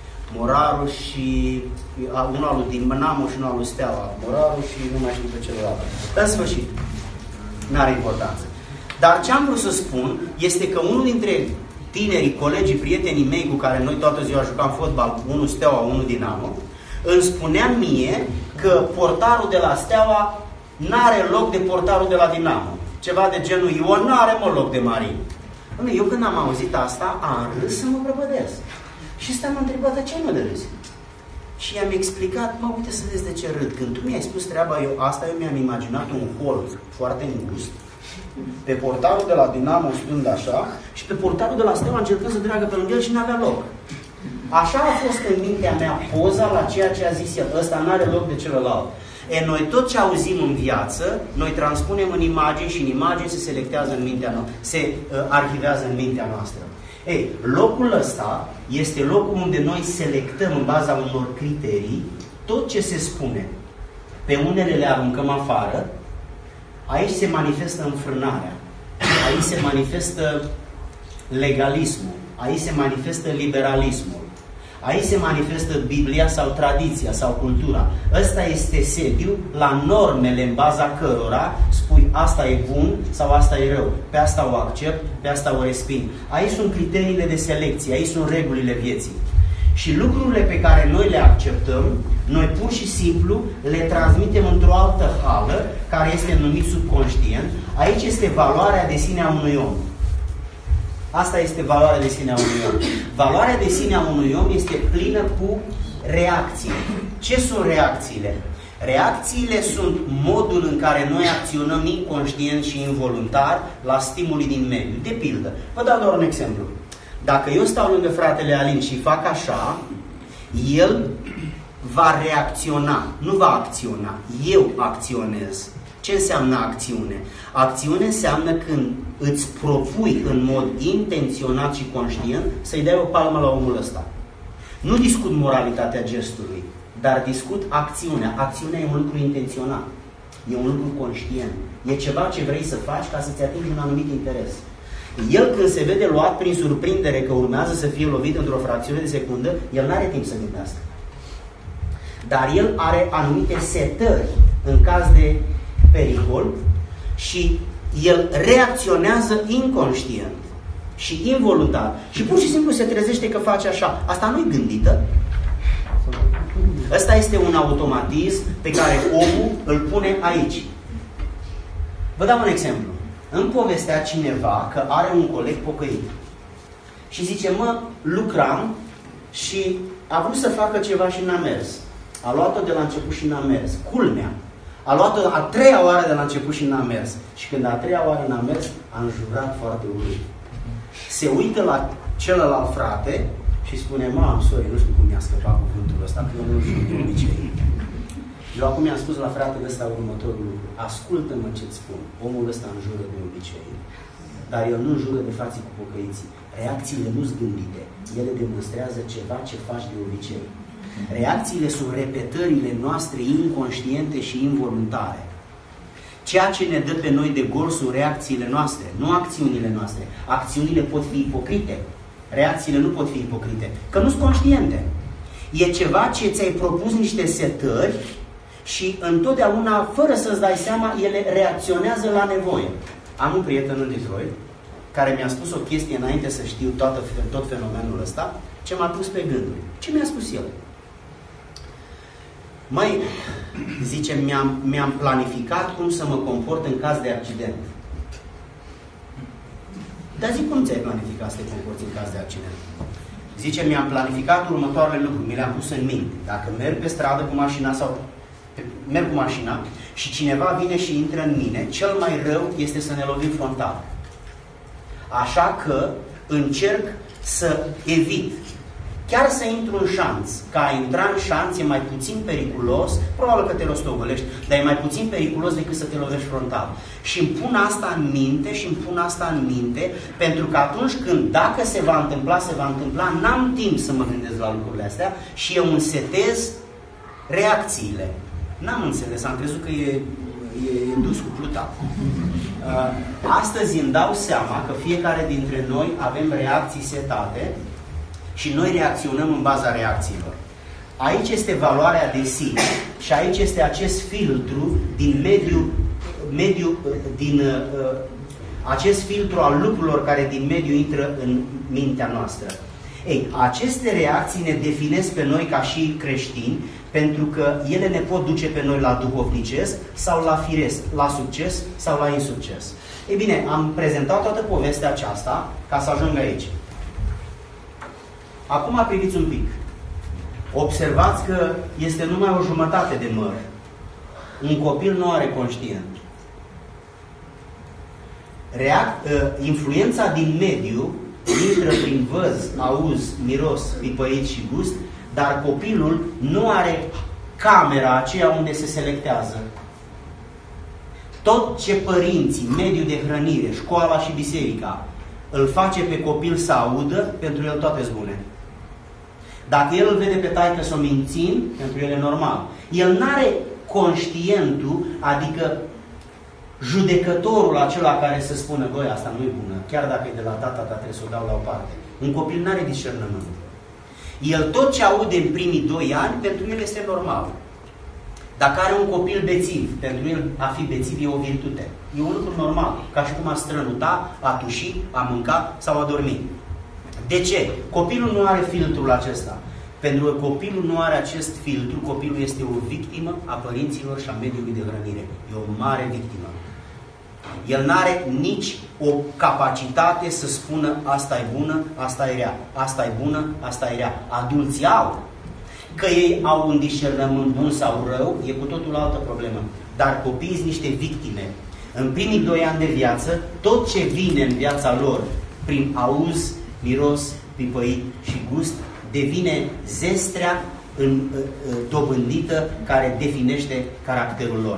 Moraru și unul al lui Dinamo și unul al lui Steaua. Moraru și nu mai știu pe celălalt. În sfârșit, n-are importanță. Dar ce am vrut să spun este că unul dintre tinerii, colegii, prietenii mei cu care noi toată ziua jucam fotbal, unul Steaua, unul Dinamo, îmi spunea mie că portarul de la Steaua n-are loc de portarul de la Dinamo. Ceva de genul, Ion n-are loc de Marin. Eu când am auzit asta, am râs să mă prăpădesc. Și ăsta m-a întrebat, de ce mă de râs? Și i-am explicat, uite să vezi de ce râd. Când tu mi-ai spus treaba, eu mi-am imaginat un hol foarte îngust, pe portarul de la Dinamo stând așa și pe portarul de la Steaua încercând să treacă pe lângă el și n-avea loc. Așa a fost în mintea mea poza la ceea ce a zis el. Ăsta n-are loc de celălalt. Noi tot ce auzim în viață, noi transpunem în imagini și în imagini se selectează în mintea noastră, se arhivează în mintea noastră. Locul ăsta este locul unde noi selectăm în baza unor criterii tot ce se spune. Pe unele le aruncăm afară. Aici se manifestă înfrânarea, aici se manifestă legalismul, aici se manifestă liberalismul, aici se manifestă Biblia sau tradiția sau cultura. Ăsta este sediul la normele în baza cărora spui asta e bun sau asta e rău, pe asta o accept, pe asta o resping. Aici sunt criteriile de selecție, aici sunt regulile vieții. Și lucrurile pe care noi le acceptăm, noi pur și simplu le transmitem într-o altă hală, care este numit subconștient. Aici este valoarea de sine a unui om. Asta este valoarea de sine a unui om. Valoarea de sine a unui om este plină cu reacții. Ce sunt reacțiile? Reacțiile sunt modul în care noi acționăm inconștient și involuntar la stimuli din mediu. De pildă, vă dau doar un exemplu. Dacă eu stau lângă fratele Alin și fac așa, el va reacționa, nu va acționa. Eu acționez. Ce înseamnă acțiune? Acțiune înseamnă când îți propui în mod intenționat și conștient să-i dai o palmă la omul ăsta. Nu discut moralitatea gestului, dar discut acțiunea. Acțiunea e un lucru intenționat, e un lucru conștient, e ceva ce vrei să faci ca să-ți atingi un anumit interes. El când se vede luat prin surprindere că urmează să fie lovit într-o fracțiune de secundă, el nu are timp să gândească. Dar el are anumite setări în caz de pericol și el reacționează inconștient și involuntar. Și pur și simplu se trezește că face așa. Asta nu-i gândită. Ăsta este un automatism pe care omul îl pune aici. Vă dau un exemplu. Îmi povestea cineva că are un coleg pocăit. Și zice, mă, lucram și a vrut să facă ceva și n-a mers. A luat-o de la început și n-a mers. Culmea. A luat-o a treia oară de la început și n-a mers. Și când a treia oară n-a mers, a înjurat foarte urât. Se uită la celălalt frate și spune, sorry, nu știu cum mi-a scăpat cuvântul ăsta, că eu nu știu de obicei. Eu acum i-am spus la fratele ăsta următorul lucru. Ascultă-mă ce-ți spun. Omul ăsta înjură de obicei. Dar el nu înjură de frații cu pocăiții. Reacțiile nu-s gândite. Ele demonstrează ceva ce faci de obicei. Reacțiile sunt repetările noastre inconștiente și involuntare. Ceea ce ne dă pe noi de gol sunt reacțiile noastre, nu acțiunile noastre. Acțiunile pot fi ipocrite. Reacțiile nu pot fi ipocrite, că nu sunt conștiente. E ceva ce ți-ai propus niște setări și întotdeauna, fără să-ți dai seama, ele reacționează la nevoie. Am un prieten în Detroit care mi-a spus o chestie înainte să știu tot fenomenul ăsta, ce m-a pus pe gânduri. Ce mi-a spus el? Măi, zice, mi-am planificat cum să mă comport în caz de accident. Dar zic, cum ți-ai planificat să te comporți în caz de accident? Zice, mi-am planificat următoarele lucruri, mi le-am pus în minte. Dacă merg pe stradă cu mașina sau merg cu mașina și cineva vine și intră în mine, cel mai rău este să ne lovim frontal. Așa că încerc să evit. Chiar să intru în șanț, că a intra în șanț e mai puțin periculos, probabil că te rostogolești, dar e mai puțin periculos decât să te lovești frontal. Și îmi pun asta în minte, pentru că atunci când, dacă se va întâmpla, n-am timp să mă gândesc la lucrurile astea și eu însetez reacțiile. N-am înțeles, am crezut că e dus cu pluta. Astăzi îmi dau seama că fiecare dintre noi avem reacții setate și noi reacționăm în baza reacțiilor. Aici este valoarea de sine și aici este acest filtru din acest filtru al lucrurilor care din mediu intră în mintea noastră. Ei, aceste reacții ne definesc pe noi ca și creștini, pentru că ele ne pot duce pe noi la duhovnicesc sau la firesc, la succes sau la insucces. Ei bine, am prezentat toată povestea aceasta ca să ajung aici. Acum priviți un pic. Observați că este numai o jumătate de măr. Un copil nu are conștient. Influența din mediu intră prin văz, auz, miros, pipăit și gust, dar copilul nu are camera aceea unde se selectează. Tot ce părinții, mediul de hrănire, școala și biserica îl face pe copil să audă, pentru el toate-s bune. Dacă el îl vede pe taică-s-o mințind, pentru el e normal. El n-are conștientul, adică judecătorul acela care să spună, băi, asta nu e bună, chiar dacă e de la tata, trebuie să o dau la o parte. Un copil n-are discernământ. El tot ce aude în primii 2 ani, pentru el este normal. Dacă are un copil bețiv, pentru el a fi bețiv e o virtute. E un lucru normal, ca și cum a strănuta, a tuși, a mânca sau a dormi. De ce? Copilul nu are filtrul acesta. Pentru că copilul nu are acest filtru, copilul este o victimă a părinților și a mediului de hrănire. E o mare victimă. El nu are nici o capacitate să spună asta e bună, asta e rea, asta e bună, asta e rea. Adulții au. Că ei au un discernământ bun sau rău, e cu totul altă problemă. Dar copiii sunt niște victime. În primii 2 ani de viață, tot ce vine în viața lor, prin auz, miros, pipăit și gust, devine zestrea dobândită care definește caracterul lor.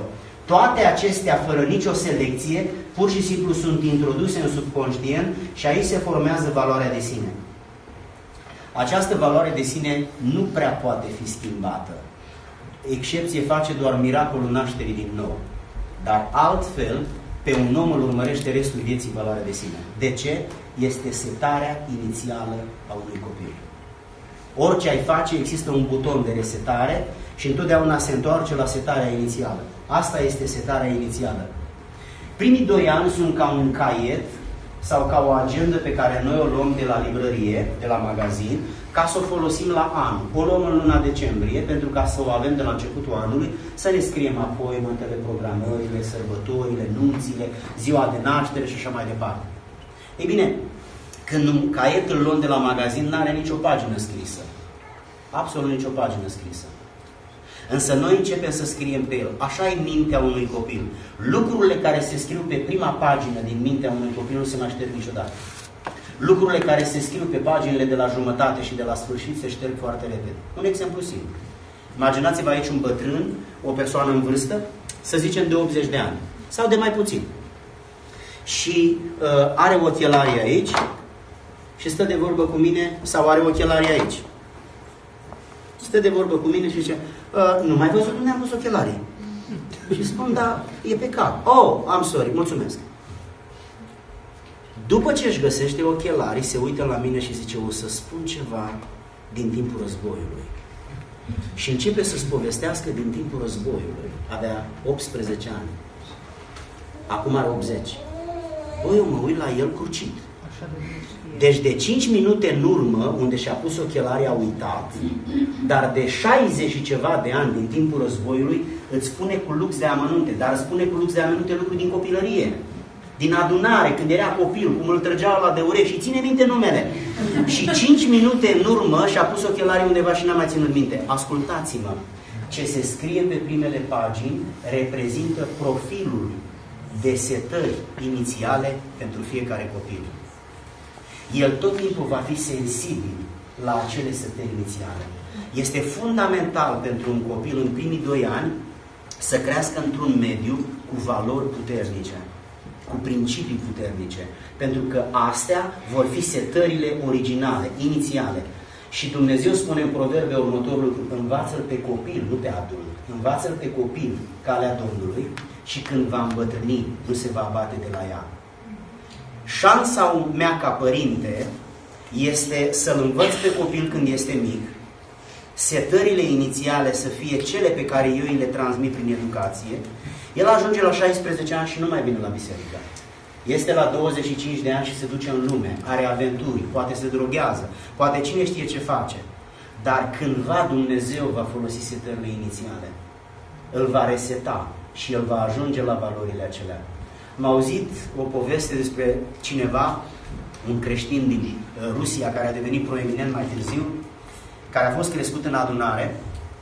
Toate acestea, fără nicio selecție, pur și simplu sunt introduse în subconștient și aici se formează valoarea de sine. Această valoare de sine nu prea poate fi schimbată. Excepție face doar miracolul nașterii din nou. Dar altfel, pe un om îl urmărește restul vieții valoarea de sine. De ce? Este setarea inițială a unui copil. Orice ai face, există un buton de resetare și întotdeauna se întoarce la setarea inițială. Asta este setarea inițială. Primii 2 ani sunt ca un caiet sau ca o agendă pe care noi o luăm de la librărie, de la magazin, ca să o folosim la an. O luăm în luna decembrie, pentru ca să o avem de la începutul anului, să ne scriem apoi montele, programările, sărbătorile, nunțile, ziua de naștere și așa mai departe. Ei bine, când un caiet îl luăm de la magazin, nu are nicio pagină scrisă. Absolut nicio pagină scrisă. Însă noi începem să scriem pe el. Așa e mintea unui copil. Lucrurile care se scriu pe prima pagină din mintea unui copil nu se mai șterg niciodată. Lucrurile care se scriu pe paginile de la jumătate și de la sfârșit se șterg foarte repede. Un exemplu simplu. Imaginați-vă aici un bătrân, o persoană în vârstă, să zicem de 80 de ani, sau de mai puțin. Și are ochelarii aici și stă de vorbă cu mine, sau are ochelarii aici. Stă de vorbă cu mine și zice, nu mai văzut, nu ne-am văzut ochelarii. Și spun, da, e pe cap. Oh, am sorry, mulțumesc. După ce își găsește ochelarii, se uită la mine și zice, o să spun ceva din timpul războiului. Și începe să-ți povestească din timpul războiului. Avea 18 ani. Acum are 80. Băi, eu mă uit la el crucit. Deci de 5 minute în urmă, unde și-a pus ochelarii, a uitat, dar de 60 și ceva de ani din timpul războiului, îți spune cu lux de amănunte, dar îți spune cu lux de amănunte lucruri din copilărie. Din adunare, când era copil, cum îl trăgeau la de urechi și ține minte numele. Și 5 minute în urmă și-a pus ochelarii undeva și n-a mai ținut minte. Ascultați-mă, ce se scrie pe primele pagini reprezintă profilul de setări inițiale pentru fiecare copil. El tot timpul va fi sensibil la acele setări inițiale. Este fundamental pentru un copil în primii 2 ani să crească într-un mediu cu valori puternice, cu principii puternice, pentru că astea vor fi setările originale, inițiale. Și Dumnezeu spune în Proverbe următorul lucru, învață-l pe copil, nu pe adult, învață-l pe copil calea Domnului și când va îmbătrâni, nu se va abate de la ea. Șansa mea ca părinte este să-l învăț pe copil când este mic, setările inițiale să fie cele pe care eu îi le transmit prin educație. El ajunge la 16 ani și nu mai vine la biserică. Este la 25 de ani și se duce în lume, are aventuri, poate se droghează, poate cine știe ce face. Dar cândva Dumnezeu va folosi setările inițiale. Îl va reseta și el va ajunge la valorile acelea. Am auzit o poveste despre cineva, un creștin din Rusia, care a devenit proeminent mai târziu, care a fost crescut în adunare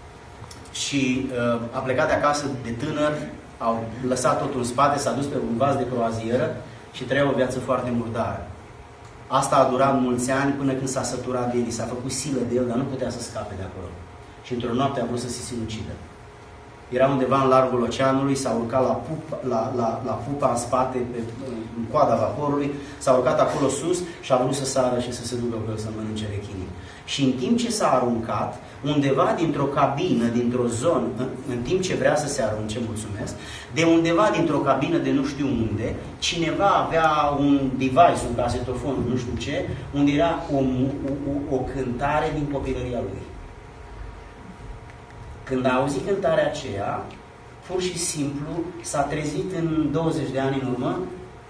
și a plecat de acasă de tânăr, au lăsat totul în spate, s-a dus pe un vas de croazieră și trăia o viață foarte murdară. Asta a durat mulți ani până când s-a săturat de el, s-a făcut silă de el, dar nu putea să scape de acolo. Și într-o noapte a vrut să se sinucidă. Era undeva în largul oceanului, s-a urcat la pupa în spate, în coada vaporului, s-a urcat acolo sus și a vrut să sară și să se ducă cu el să mănânce rechinii. Și în timp ce s-a aruncat, undeva dintr-o cabină, dintr-o zonă, în timp ce vrea să se arunce, mulțumesc, de undeva dintr-o cabină de nu știu unde, cineva avea un device, un casetofon, nu știu ce, unde era o cântare din copilăria lui. Când a auzit cântarea aceea, pur și simplu s-a trezit în 20 de ani în urmă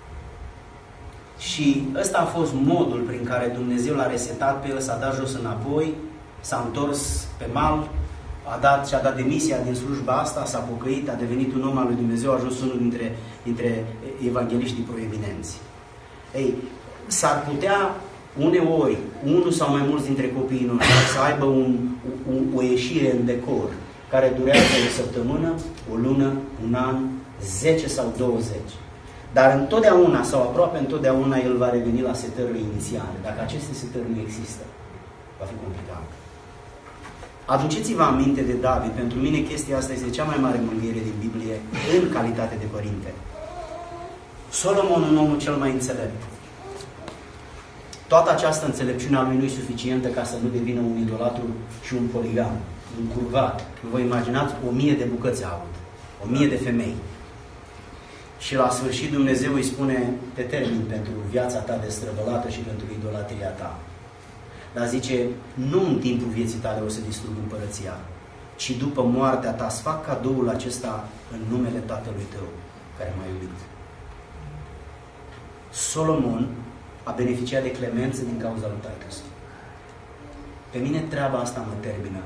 și ăsta a fost modul prin care Dumnezeu l-a resetat pe el, s-a dat jos înapoi, s-a întors pe mal, și-a dat demisia din slujba asta, s-a pocăit, a devenit un om al lui Dumnezeu, a ajuns unul dintre evangeliștii proeminenți. Ei, s-ar putea uneori, unul sau mai mulți dintre copiii noștri să aibă o ieșire în decor care durează o săptămână, o lună, un an, 10 sau 20. Dar întotdeauna sau aproape întotdeauna el va reveni la setările inițiale. Dacă aceste setări nu există, va fi complicat. Aduceți-vă aminte de David. Pentru mine chestia asta este cea mai mare mângâiere din Biblie în calitate de părinte. Solomon, un om cel mai înțelept. Toată această înțelepciune a lui nu e suficientă ca să nu devină un idolatru și un poligam, un curvat. Vă imaginați, 1000 de bucăți a avut, 1000 de femei. Și la sfârșit Dumnezeu îi spune, te termin pentru viața ta destrăbălată și pentru idolatria ta. Dar zice, nu în timpul vieții tale o să distrug împărăția, ci după moartea ta îți fac cadoul acesta în numele Tatălui tău, care m-a iubit. Solomon a beneficiat de clemență din cauza lui Titus. Pe mine treaba asta mă termină.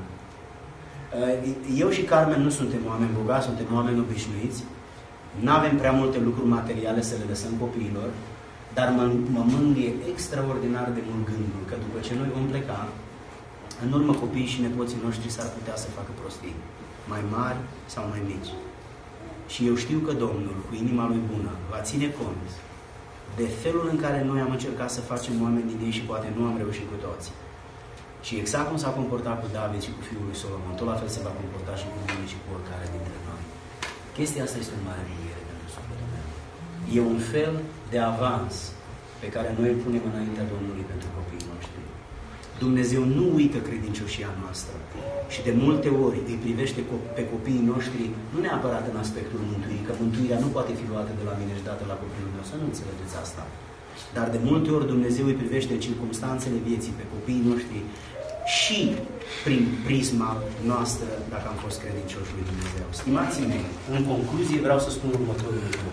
Eu și Carmen nu suntem oameni bogați, suntem oameni obișnuiți. Nu avem prea multe lucruri materiale să le lăsăm copiilor, dar mă mângâie extraordinar de mult gândul că după ce noi vom pleca, în urmă copiii și nepoții noștri s-ar putea să facă prostii, mai mari sau mai mici. Și eu știu că Domnul, cu inima Lui bună, va ține cont de felul în care noi am încercat să facem oameni din ei și poate nu am reușit cu toții. Și exact cum s-a comportat cu David și cu fiul lui Solomon, tot la fel se va comporta și cu mine și cu oricare dintre noi. Chestia asta este o mare mângâiere pentru sufletul meu. E un fel de avans pe care noi îl punem înaintea Domnului pentru copiii noștri. Dumnezeu nu uită credincioșia noastră și de multe ori îi privește pe copiii noștri nu neapărat în aspectul mântuirii, că mântuirea nu poate fi luată de la mine și dată la copilul meu, să nu înțelegeți asta. Dar de multe ori Dumnezeu îi privește în circumstanțele vieții pe copiii noștri și prin prisma noastră, dacă am fost credincioși lui Dumnezeu. Stimații mei, în concluzie vreau să spun următorul lucru.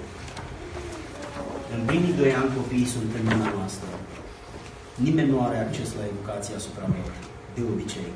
În primii 2 ani copiii sunt în mâna noastră. Nimeni nu are acces la educație asupra lor, de obicei.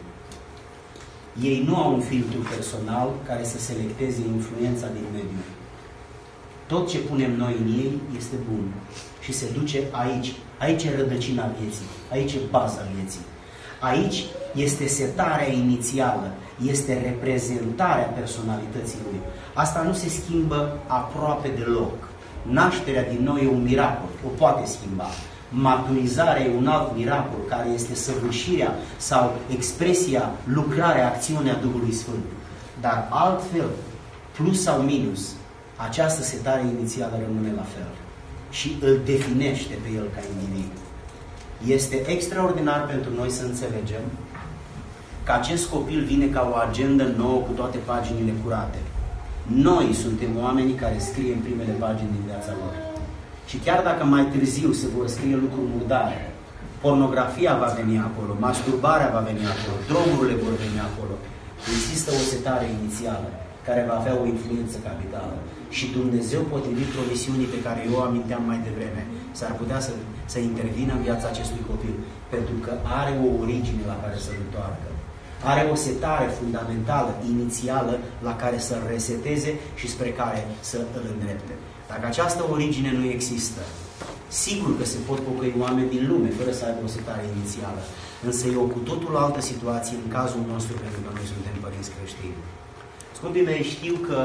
Ei nu au un filtru personal care să selecteze influența din mediu. Tot ce punem noi în ei este bun și se duce aici. Aici e rădăcina vieții, aici e baza vieții. Aici este setarea inițială, este reprezentarea personalității lui. Asta nu se schimbă aproape deloc. Nașterea din nou e un miracol, o poate schimba. Maturizarea e un alt miracol, care este săvârșirea sau expresia, lucrarea, acțiunea Duhului Sfânt. Dar altfel, plus sau minus, această setare inițială rămâne la fel și îl definește pe el ca individ. Este extraordinar pentru noi să înțelegem că acest copil vine ca o agendă nouă cu toate paginile curate. Noi suntem oamenii care scriem primele pagini din viața lor. Și chiar dacă mai târziu se vor scrie lucruri murdare, pornografia va veni acolo, masturbarea va veni acolo, drogurile vor veni acolo, există o setare inițială care va avea o influență capitală. Și Dumnezeu, potrivit promisiunii pe care eu o aminteam mai devreme, s-ar putea să intervină în viața acestui copil, pentru că are o origine la care să-l întoarcă. Are o setare fundamentală, inițială, la care să-l reseteze și spre care să îl îndrepte. Dacă această origine nu există, sigur că se pot pocăi oameni din lume, fără să aibă o setare inițială. Însă e o cu totul altă situație în cazul nostru, pentru că noi suntem părinți creștini. Scumpii mei, știu că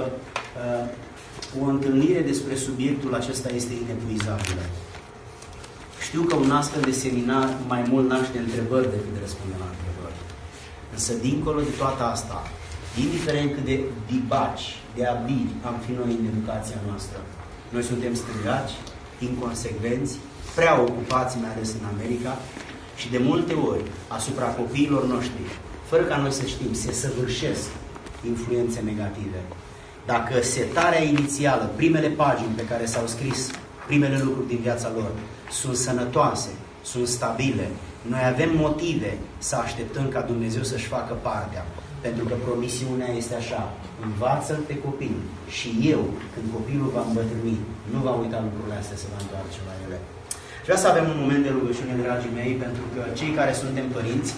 o întâlnire despre subiectul acesta este inepuizabilă. Știu că un astfel de seminar mai mult naște întrebări decât răspunde la întrebări. Însă, dincolo de toată asta, indiferent cât de dibaci, de abili am fi noi în educația noastră, noi suntem străgaci, inconsecvenți, prea ocupați, mai ales în America, și de multe ori, asupra copiilor noștri, fără ca noi să știm, se săvârșesc influențe negative. Dacă setarea inițială, primele pagini pe care s-au scris primele lucruri din viața lor, sunt sănătoase, sunt stabile, noi avem motive să așteptăm ca Dumnezeu să-și facă partea. Pentru că promisiunea este așa: învață-l pe copil și eu, când copilul va îmbătrâni, nu va uita lucrurile astea, se va întoarce la ele. Și vreau să avem un moment de rugăciune, dragii mei, pentru că cei care suntem părinți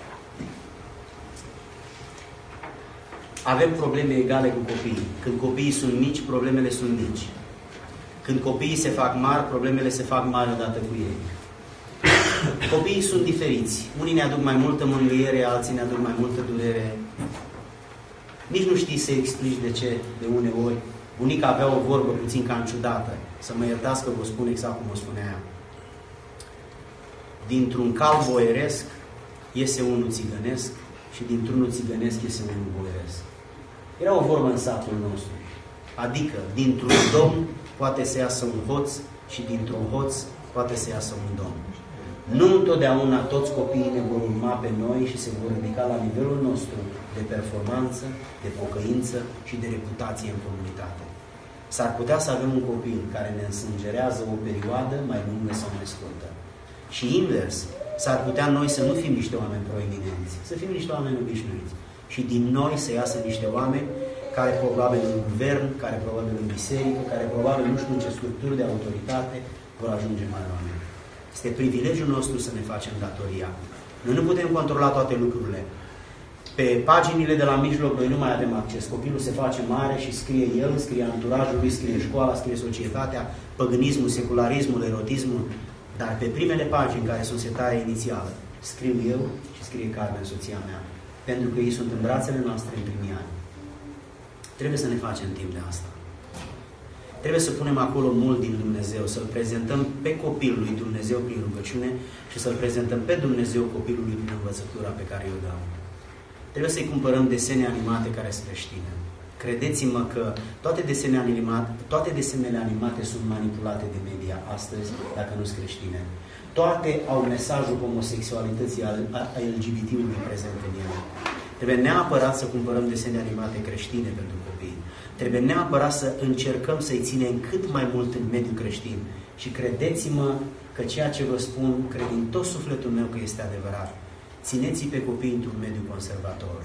avem probleme egale cu copiii. Când copiii sunt mici, problemele sunt mici. Când copiii se fac mari, problemele se fac mari odată cu ei. Copiii sunt diferiți. Unii ne aduc mai multă mângâiere, alții ne aduc mai multă durere. Nici nu știi să explici de ce, de uneori. Bunica avea o vorbă puțin cam ciudată. Să mă iertați că vă spun exact cum o spunea ea. Dintr-un cal boieresc iese unul țigănesc și dintr-unul țigănesc iese unul boieresc. Era o vorbă în satul nostru. Adică, dintr-un domn poate să iasă un hoț și dintr-un hoț poate să iasă un domn. Nu întotdeauna toți copiii ne vor urma pe noi și se vor ridica la nivelul nostru de performanță, de pocăință și de reputație în comunitate. S-ar putea să avem un copil care ne însângerează o perioadă mai lungă sau mai scurtă. Și invers, s-ar putea noi să nu fim niște oameni proeminenți, să fim niște oameni obișnuiți. Și din noi să iasă niște oameni care probabil în guvern, care probabil în biserică, care probabil nu știu în ce structuri de autoritate vor ajunge mai oameni. Este privilegiul nostru să ne facem datoria. Noi nu putem controla toate lucrurile. Pe paginile de la mijloc noi nu mai avem acces. Copilul se face mare și scrie el, scrie anturajul lui, scrie școala, scrie societatea, păgânismul, secularismul, erotismul. Dar pe primele pagini care sunt setarea inițială, scriu eu și scrie Carmen, soția mea. Pentru că ei sunt în brațele noastre în primii ani. Trebuie să ne facem timp de asta. Trebuie să punem acolo mult din Dumnezeu, să-L prezentăm pe copilul lui Dumnezeu prin rugăciune și să-L prezentăm pe Dumnezeu copilului prin învățătura pe care o dau. Trebuie să-i cumpărăm desene animate care sunt creștine. Credeți-mă că toate desenele animate sunt manipulate de media astăzi, dacă nu sunt creștine. Toate au mesajul homosexualității, a LGBT-ului prezent în ele. Trebuie neapărat să cumpărăm desene animate creștine pentru copii. Trebuie neapărat să încercăm să-i ținem cât mai mult în mediul creștin. Și credeți-mă că ceea ce vă spun, cred din tot sufletul meu că este adevărat. Țineți-i pe copii într-un mediu conservator.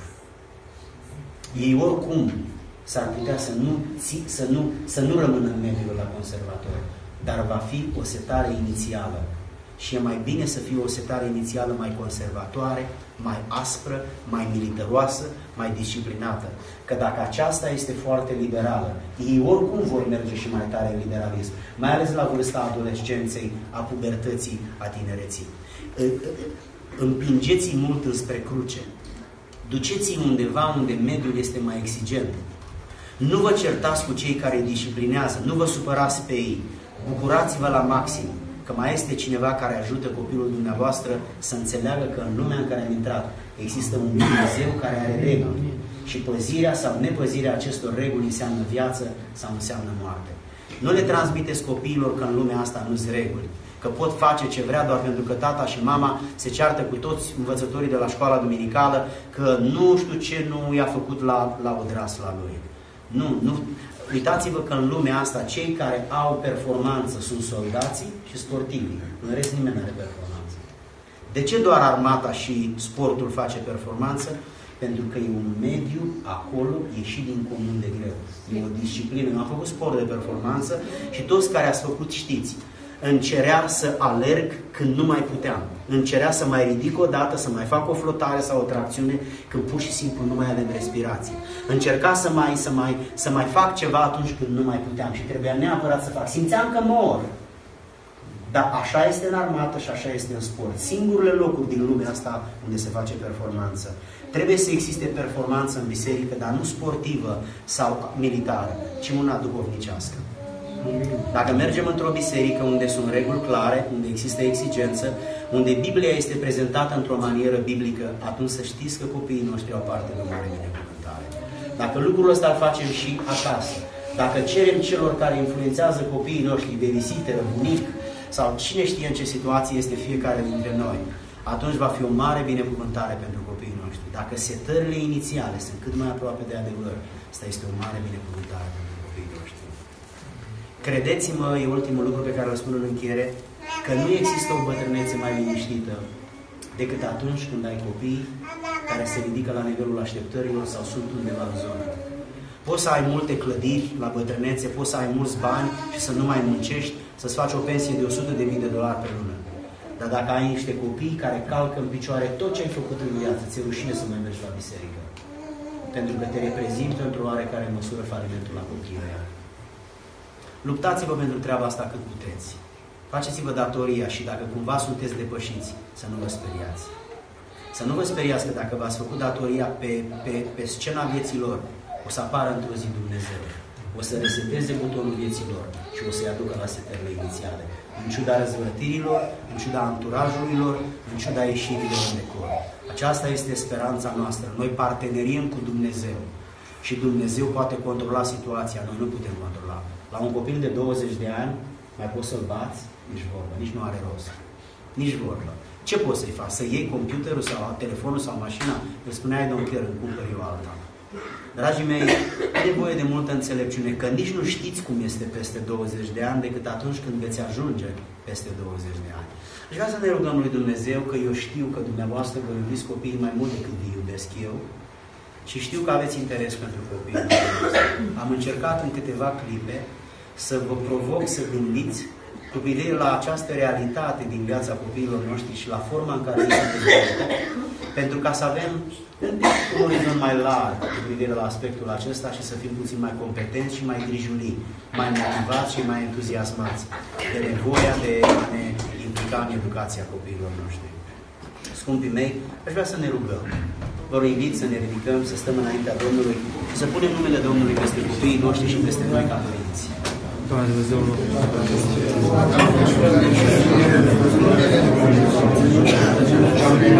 Ei oricum s-ar putea să nu rămână în mediul la conservator, dar va fi o setare inițială. Și e mai bine să fie o setare inițială mai conservatoare, mai aspră, mai militaroasă, mai disciplinată. Că dacă aceasta este foarte liberală, ei oricum vor merge și mai tare în liberalism, mai ales la vârsta adolescenței, a pubertății, a tinereții. Împingeți-i mult înspre cruce. Duceți-i undeva unde mediul este mai exigent. Nu vă certați cu cei care îi disciplinează, nu vă supărați pe ei. Bucurați-vă la maxim că mai este cineva care ajută copilul dumneavoastră să înțeleagă că în lumea în care am intrat există un Dumnezeu care are reguli. Și păzirea sau nepăzirea acestor reguli înseamnă viață sau înseamnă moarte. Nu le transmiteți copiilor că în lumea asta nu sunt reguli, că pot face ce vrea doar pentru că tata și mama se ceartă cu toți învățătorii de la școala duminicală că nu știu ce nu i-a făcut la odrasla lui. Nu. Uitați-vă că în lumea asta cei care au performanță sunt soldații și sportivii. În rest nimeni nu are performanță. De ce doar armata și sportul face performanță? Pentru că e un mediu acolo ieșit din comun de greu. E o disciplină. Eu am făcut sport de performanță și toți care ați făcut știți. Încerea să alerg când nu mai puteam. Încerea să mai ridic o dată, să mai fac o flotare sau o tracțiune când pur și simplu nu mai avem respirație. Încerca să mai fac ceva atunci când nu mai puteam și trebuia neapărat să fac. Simțeam că mor. Dar așa este în armată și așa este în sport. Singurele locuri din lumea asta unde se face performanță. Trebuie să existe performanță în biserică, dar nu sportivă sau militară, ci una duhovnicească. Dacă mergem într-o biserică unde sunt reguli clare, unde există exigență, unde Biblia este prezentată într-o manieră biblică, atunci să știți că copiii noștri au parte de o mare binecuvântare. Dacă lucrul ăsta îl facem și acasă, dacă cerem celor care influențează copiii noștri, babysitter, bunic, sau cine știe în ce situație este fiecare dintre noi, atunci va fi o mare binecuvântare pentru copiii noștri. Dacă setările inițiale sunt cât mai aproape de adevăr, asta este o mare binecuvântare pentru copiii noștri. Credeți-mă, e ultimul lucru pe care îl spun în încheiere, că nu există o bătrânețe mai liniștită decât atunci când ai copii care se ridică la nivelul așteptărilor sau sunt undeva în zonă. Poți să ai multe clădiri la bătrânețe, poți să ai mulți bani și să nu mai muncești, să-ți faci o pensie de $100.000 pe lună. Dar dacă ai niște copii care calcă în picioare tot ce ai făcut în viață, ți-e rușine să mai mergi la biserică. Pentru că te reprezintă într-o oarecare măsură falimentul la copiii ăia. Luptați-vă pentru treaba asta cât puteți. Faceți-vă datoria și dacă cumva sunteți depășiți, să nu vă speriați. Să nu vă speriați că dacă v-ați făcut datoria pe scena vieții lor, o să apară într-o zi Dumnezeu. o să reseteze butonul vieții lor și o să-i aducă la setările inițiale. În ciuda răzvrătirilor, în ciuda anturajului lor, în ciuda ieșirilor în decor. Aceasta este speranța noastră. Noi parteneriem cu Dumnezeu și Dumnezeu poate controla situația. Noi nu putem controla. La un copil de 20 de ani, mai poți să-l bați? Nici vorbă, nici nu are rost. Nici vorbă. Ce poți să-i faci? Să iei computerul sau telefonul sau mașina? Îl spuneai, domn Chiar, îmi cumpăr eu alta. Dragii mei, e nevoie de multă înțelepciune, că nici nu știți cum este peste 20 de ani decât atunci când veți ajunge peste 20 de ani. Aș vrea să ne rugăm lui Dumnezeu, că eu știu că dumneavoastră vă iubiți copiii mai mult decât vi iubesc eu și știu că aveți interes pentru copiii dumneavoastră. Am încercat în câteva clipe să vă provoc să gândiți cu privire la această realitate din viața copiilor noștri și la forma în care ei se dezvoltă, pentru ca să avem un orizont mai larg cu privire la aspectul acesta și să fim puțin mai competenți și mai grijulii, mai motivați și mai entuziasmați de nevoia de a ne implica în educația copiilor noștri. Scumpii mei, aș vrea să ne rugăm. Vă invit să ne ridicăm, să stăm înaintea Domnului și să punem numele Domnului peste copiii noștri și peste noi ca părinți. Doamne Dumnezeu,